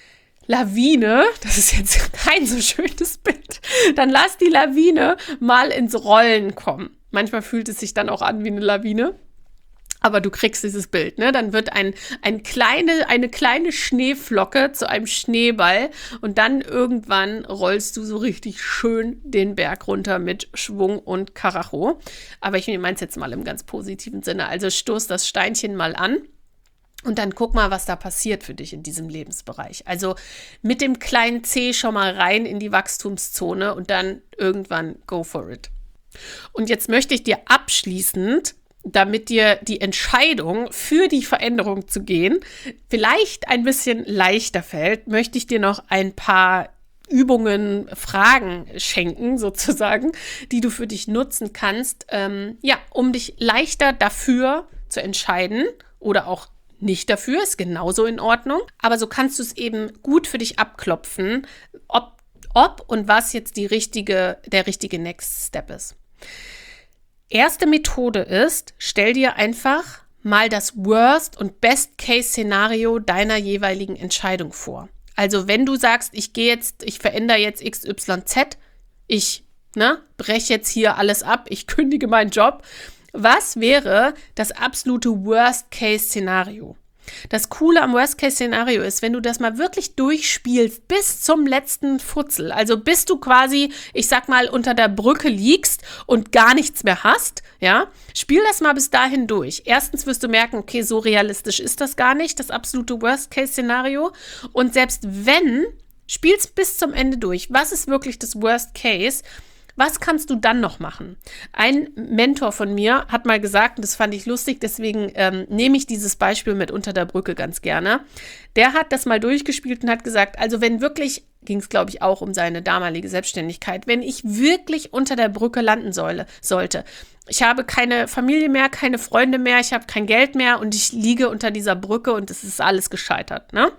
Lawine, das ist jetzt kein so schönes Bild, dann lass die Lawine mal ins Rollen kommen. Manchmal fühlt es sich dann auch an wie eine Lawine, aber du kriegst dieses Bild, ne? Dann wird ein, ein kleine, eine kleine Schneeflocke zu einem Schneeball und dann irgendwann rollst du so richtig schön den Berg runter mit Schwung und Karacho. Aber ich meine es jetzt mal im ganz positiven Sinne. Also stoß das Steinchen mal an. Und dann guck mal, was da passiert für dich in diesem Lebensbereich. Also mit dem kleinen C schon mal rein in die Wachstumszone und dann irgendwann go for it. Und jetzt möchte ich dir abschließend, damit dir die Entscheidung für die Veränderung zu gehen vielleicht ein bisschen leichter fällt, möchte ich dir noch ein paar Übungen, Fragen schenken sozusagen, die du für dich nutzen kannst, ähm, ja, um dich leichter dafür zu entscheiden oder auch nicht dafür, ist genauso in Ordnung. Aber so kannst du es eben gut für dich abklopfen, ob, ob und was jetzt die richtige, der richtige Next Step ist. Erste Methode ist, stell dir einfach mal das Worst- und Best-Case-Szenario deiner jeweiligen Entscheidung vor. Also wenn du sagst, ich gehe jetzt, ich verändere jetzt X Y Z, ich ne, breche jetzt hier alles ab, ich kündige meinen Job. Was wäre das absolute Worst-Case-Szenario? Das Coole am Worst-Case-Szenario ist, wenn du das mal wirklich durchspielst bis zum letzten Futzel, also bis du quasi, ich sag mal, unter der Brücke liegst und gar nichts mehr hast, ja, spiel das mal bis dahin durch. Erstens wirst du merken, okay, so realistisch ist das gar nicht, das absolute Worst-Case-Szenario. Und selbst wenn, spiel's bis zum Ende durch. Was ist wirklich das Worst-Case? Was kannst du dann noch machen? Ein Mentor von mir hat mal gesagt, und das fand ich lustig, deswegen ähm, nehme ich dieses Beispiel mit unter der Brücke ganz gerne. Der hat das mal durchgespielt und hat gesagt, also wenn wirklich, ging es glaube ich auch um seine damalige Selbstständigkeit, wenn ich wirklich unter der Brücke landen solle, sollte, ich habe keine Familie mehr, keine Freunde mehr, ich habe kein Geld mehr und ich liege unter dieser Brücke und es ist alles gescheitert, ne?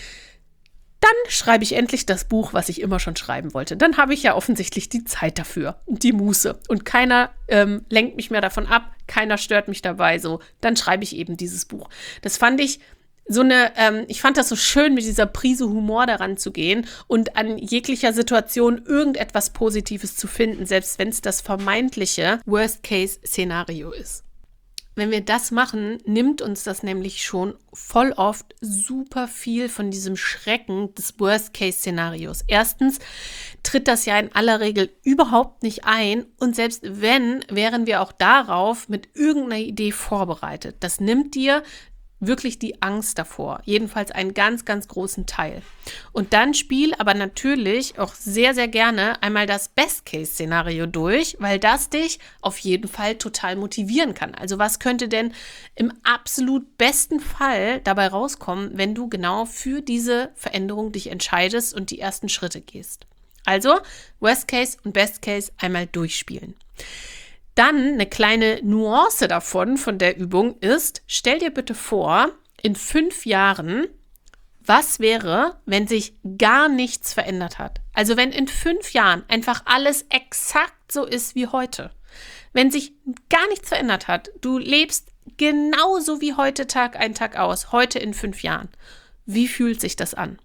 Dann schreibe ich endlich das Buch, was ich immer schon schreiben wollte. Dann habe ich ja offensichtlich die Zeit dafür und die Muße. Und keiner ähm, lenkt mich mehr davon ab, keiner stört mich dabei. So, dann schreibe ich eben dieses Buch. Das fand ich so eine, ähm, ich fand das so schön, mit dieser Prise Humor daran zu gehen und an jeglicher Situation irgendetwas Positives zu finden, selbst wenn es das vermeintliche Worst-Case-Szenario ist. wenn wir das machen, nimmt uns das nämlich schon voll oft super viel von diesem Schrecken des Worst-Case-Szenarios. Erstens tritt das ja in aller Regel überhaupt nicht ein und selbst wenn, wären wir auch darauf mit irgendeiner Idee vorbereitet. Das nimmt dir wirklich die Angst davor, jedenfalls einen ganz, ganz großen Teil. Und dann spiel aber natürlich auch sehr, sehr gerne einmal das Best-Case-Szenario durch, weil das dich auf jeden Fall total motivieren kann. Also was könnte denn im absolut besten Fall dabei rauskommen, wenn du genau für diese Veränderung dich entscheidest und die ersten Schritte gehst? Also Worst-Case und Best-Case einmal durchspielen. Dann eine kleine Nuance davon, von der Übung ist, stell dir bitte vor, in fünf Jahren, was wäre, wenn sich gar nichts verändert hat? Also wenn in fünf Jahren einfach alles exakt so ist wie heute. Wenn sich gar nichts verändert hat, du lebst genauso wie heute Tag ein, Tag aus, heute in fünf Jahren. Wie fühlt sich das an?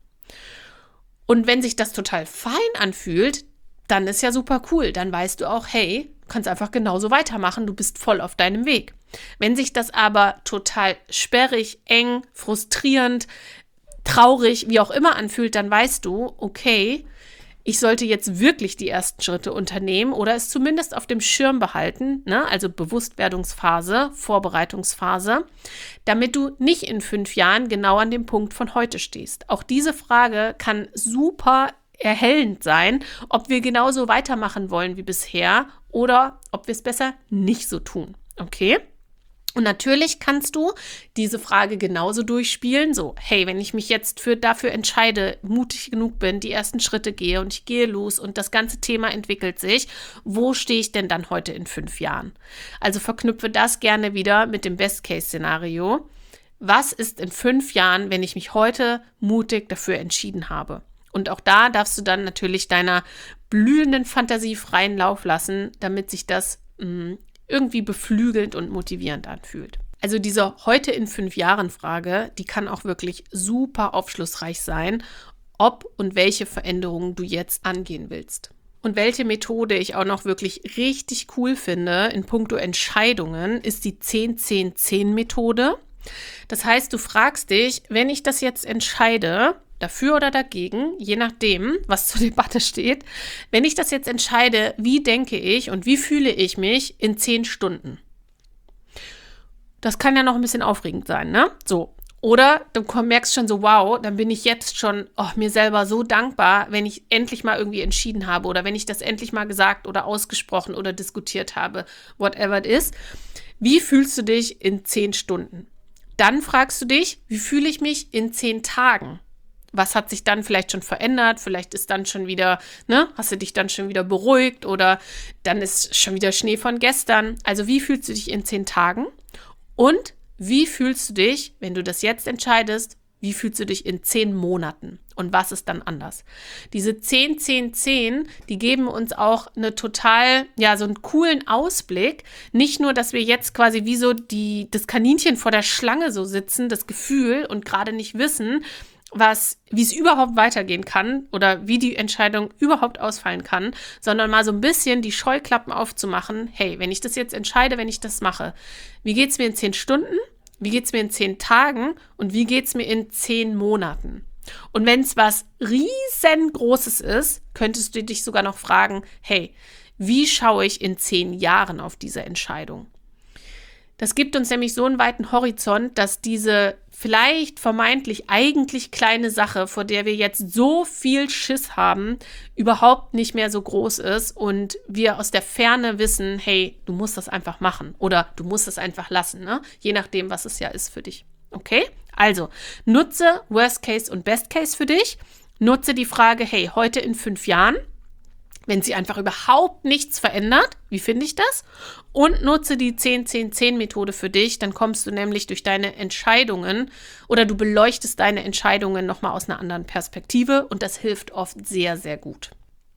Und wenn sich das total fein anfühlt, dann ist ja super cool. Dann weißt du auch, hey, du kannst einfach genauso weitermachen, du bist voll auf deinem Weg. Wenn sich das aber total sperrig, eng, frustrierend, traurig, wie auch immer anfühlt, dann weißt du, okay, ich sollte jetzt wirklich die ersten Schritte unternehmen oder es zumindest auf dem Schirm behalten, ne? Also Bewusstwerdungsphase, Vorbereitungsphase, damit du nicht in fünf Jahren genau an dem Punkt von heute stehst. Auch diese Frage kann super erhellend sein, ob wir genauso weitermachen wollen wie bisher oder ob wir es besser nicht so tun. Okay? Und natürlich kannst du diese Frage genauso durchspielen. So, hey, wenn ich mich jetzt für, dafür entscheide, mutig genug bin, die ersten Schritte gehe und ich gehe los und das ganze Thema entwickelt sich, wo stehe ich denn dann heute in fünf Jahren? Also verknüpfe das gerne wieder mit dem Best-Case-Szenario. Was ist in fünf Jahren, wenn ich mich heute mutig dafür entschieden habe? Und auch da darfst du dann natürlich deiner blühenden Fantasie freien Lauf lassen, damit sich das mh, irgendwie beflügelnd und motivierend anfühlt. Also diese heute in fünf Jahren Frage, die kann auch wirklich super aufschlussreich sein, ob und welche Veränderungen du jetzt angehen willst. Und welche Methode ich auch noch wirklich richtig cool finde in puncto Entscheidungen, ist die zehn zehn zehn Methode. Das heißt, du fragst dich, wenn ich das jetzt entscheide, dafür oder dagegen, je nachdem, was zur Debatte steht. Wenn ich das jetzt entscheide, wie denke ich und wie fühle ich mich in zehn Stunden? Das kann ja noch ein bisschen aufregend sein, ne? So. Oder du merkst schon so, wow, dann bin ich jetzt schon oh, mir selber so dankbar, wenn ich endlich mal irgendwie entschieden habe oder wenn ich das endlich mal gesagt oder ausgesprochen oder diskutiert habe, whatever it is. Wie fühlst du dich in zehn Stunden? Dann fragst du dich, wie fühle ich mich in zehn Tagen? Was hat sich dann vielleicht schon verändert? Vielleicht ist dann schon wieder, ne, hast du dich dann schon wieder beruhigt oder dann ist schon wieder Schnee von gestern. Also wie fühlst du dich in zehn Tagen? Und wie fühlst du dich, wenn du das jetzt entscheidest, wie fühlst du dich in zehn Monaten? Und was ist dann anders? Diese zehn zehn zehn, die geben uns auch eine total, ja, so einen coolen Ausblick. Nicht nur, dass wir jetzt quasi wie so die, das Kaninchen vor der Schlange so sitzen, das Gefühl und gerade nicht wissen, was, wie es überhaupt weitergehen kann oder wie die Entscheidung überhaupt ausfallen kann, sondern mal so ein bisschen die Scheuklappen aufzumachen. Hey, wenn ich das jetzt entscheide, wenn ich das mache, wie geht es mir in zehn Stunden? Wie geht es mir in zehn Tagen? Und wie geht es mir in zehn Monaten? Und wenn es was riesengroßes ist, könntest du dich sogar noch fragen, hey, wie schaue ich in zehn Jahren auf diese Entscheidung? Das gibt uns nämlich so einen weiten Horizont, dass diese vielleicht vermeintlich eigentlich kleine Sache, vor der wir jetzt so viel Schiss haben, überhaupt nicht mehr so groß ist und wir aus der Ferne wissen, hey, du musst das einfach machen oder du musst es einfach lassen, ne? Je nachdem, was es ja ist für dich. Okay? Also, nutze Worst Case und Best Case für dich. Nutze die Frage, hey, heute in fünf Jahren, wenn sie einfach überhaupt nichts verändert, wie finde ich das? Und nutze die zehn zehn zehn Methode für dich, dann kommst du nämlich durch deine Entscheidungen oder du beleuchtest deine Entscheidungen nochmal aus einer anderen Perspektive und das hilft oft sehr, sehr gut.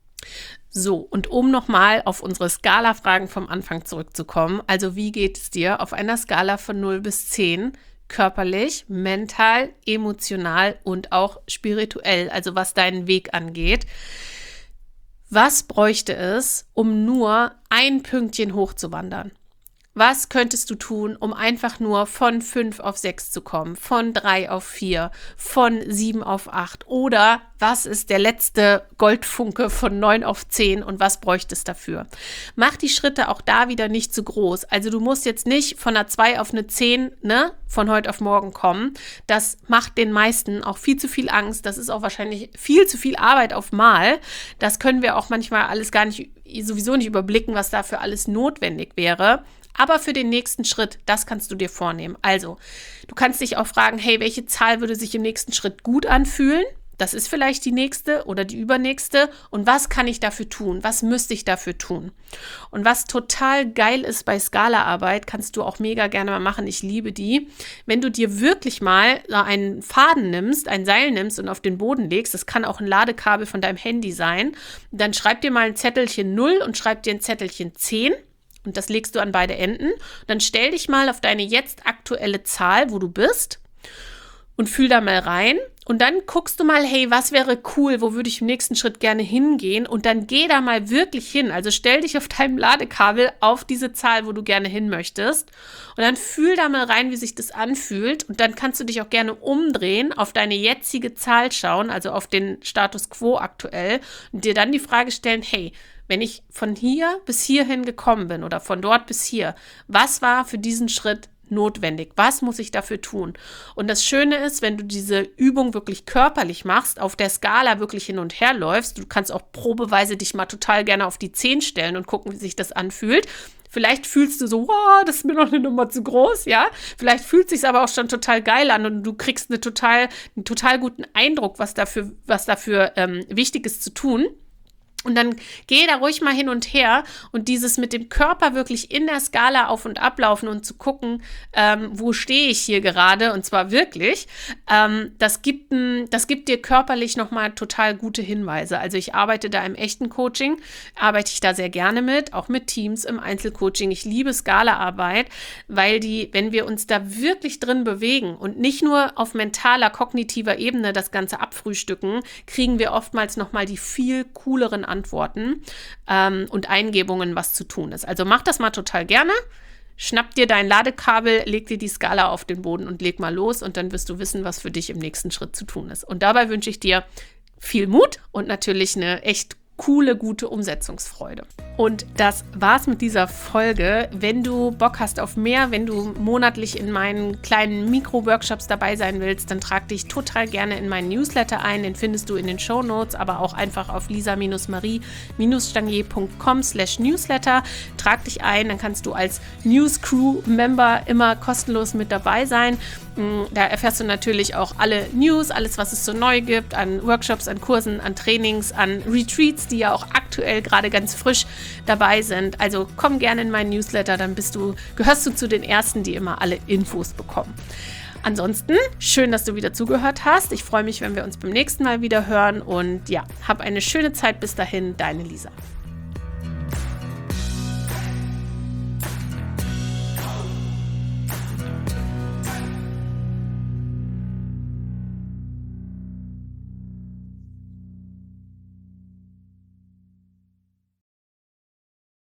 So, und um nochmal auf unsere Skala-Fragen vom Anfang zurückzukommen, also wie geht es dir auf einer Skala von null bis zehn, körperlich, mental, emotional und auch spirituell, also was deinen Weg angeht? Was bräuchte es, um nur ein Pünktchen hochzuwandern? Was könntest du tun, um einfach nur von fünf auf sechs zu kommen, von drei auf vier, von sieben auf acht? Oder was ist der letzte Goldfunke von neun auf zehn und was bräuchtest du dafür? Mach die Schritte auch da wieder nicht zu groß. Also du musst jetzt nicht von einer zwei auf eine zehn, ne, von heute auf morgen kommen. Das macht den meisten auch viel zu viel Angst. Das ist auch wahrscheinlich viel zu viel Arbeit auf Mal. Das können wir auch manchmal alles gar nicht, sowieso nicht überblicken, was dafür alles notwendig wäre. Aber für den nächsten Schritt, das kannst du dir vornehmen. Also, du kannst dich auch fragen, hey, welche Zahl würde sich im nächsten Schritt gut anfühlen? Das ist vielleicht die nächste oder die übernächste. Und was kann ich dafür tun? Was müsste ich dafür tun? Und was total geil ist bei Skala-Arbeit, kannst du auch mega gerne mal machen. Ich liebe die. Wenn du dir wirklich mal einen Faden nimmst, ein Seil nimmst und auf den Boden legst, das kann auch ein Ladekabel von deinem Handy sein, dann schreib dir mal ein Zettelchen null und schreib dir ein Zettelchen zehn. Und das legst du an beide Enden. Dann stell dich mal auf deine jetzt aktuelle Zahl, wo du bist, und fühl da mal rein. Und dann guckst du mal, hey, was wäre cool, wo würde ich im nächsten Schritt gerne hingehen? Und dann geh da mal wirklich hin. Also stell dich auf deinem Ladekabel auf diese Zahl, wo du gerne hin möchtest. Und dann fühl da mal rein, wie sich das anfühlt. Und dann kannst du dich auch gerne umdrehen, auf deine jetzige Zahl schauen, also auf den Status quo aktuell. Und dir dann die Frage stellen, hey, wenn ich von hier bis hierhin gekommen bin oder von dort bis hier, was war für diesen Schritt notwendig? Was muss ich dafür tun? Und das Schöne ist, wenn du diese Übung wirklich körperlich machst, auf der Skala wirklich hin und her läufst, du kannst auch probeweise dich mal total gerne auf die zehn stellen und gucken, wie sich das anfühlt. Vielleicht fühlst du so, wow, das ist mir noch eine Nummer zu groß, ja. Vielleicht fühlt es sich aber auch schon total geil an und du kriegst eine total, einen total guten Eindruck, was dafür, was dafür ähm, wichtig ist zu tun. Und dann geh da ruhig mal hin und her und dieses mit dem Körper wirklich in der Skala auf- und ablaufen und zu gucken, ähm, wo stehe ich hier gerade, und zwar wirklich, ähm, das gibt, ein, das gibt dir körperlich nochmal total gute Hinweise. Also ich arbeite da im echten Coaching, arbeite ich da sehr gerne mit, auch mit Teams im Einzelcoaching. Ich liebe Skala-Arbeit, weil die, wenn wir uns da wirklich drin bewegen und nicht nur auf mentaler, kognitiver Ebene das Ganze abfrühstücken, kriegen wir oftmals nochmal die viel cooleren Antworten ähm, und Eingebungen, was zu tun ist. Also mach das mal total gerne. Schnapp dir dein Ladekabel, leg dir die Skala auf den Boden und leg mal los und dann wirst du wissen, was für dich im nächsten Schritt zu tun ist. Und dabei wünsche ich dir viel Mut und natürlich eine echt coole, gute Umsetzungsfreude. Und das war's mit dieser Folge. Wenn du Bock hast auf mehr, wenn du monatlich in meinen kleinen Mikro-Workshops dabei sein willst, dann trag dich total gerne in meinen Newsletter ein. Den findest du in den Shownotes, aber auch einfach auf lisa-marie-stangier.com slash Newsletter. Trag dich ein, dann kannst du als News Crew-Member immer kostenlos mit dabei sein. Da erfährst du natürlich auch alle News, alles, was es so neu gibt, an Workshops, an Kursen, an Trainings, an Retreats, die ja auch aktuell gerade ganz frisch dabei sind. Also komm gerne in meinen Newsletter, dann bist du, gehörst du zu den Ersten, die immer alle Infos bekommen. Ansonsten, schön, dass du wieder zugehört hast. Ich freue mich, wenn wir uns beim nächsten Mal wieder hören und ja, hab eine schöne Zeit bis dahin, deine Lisa.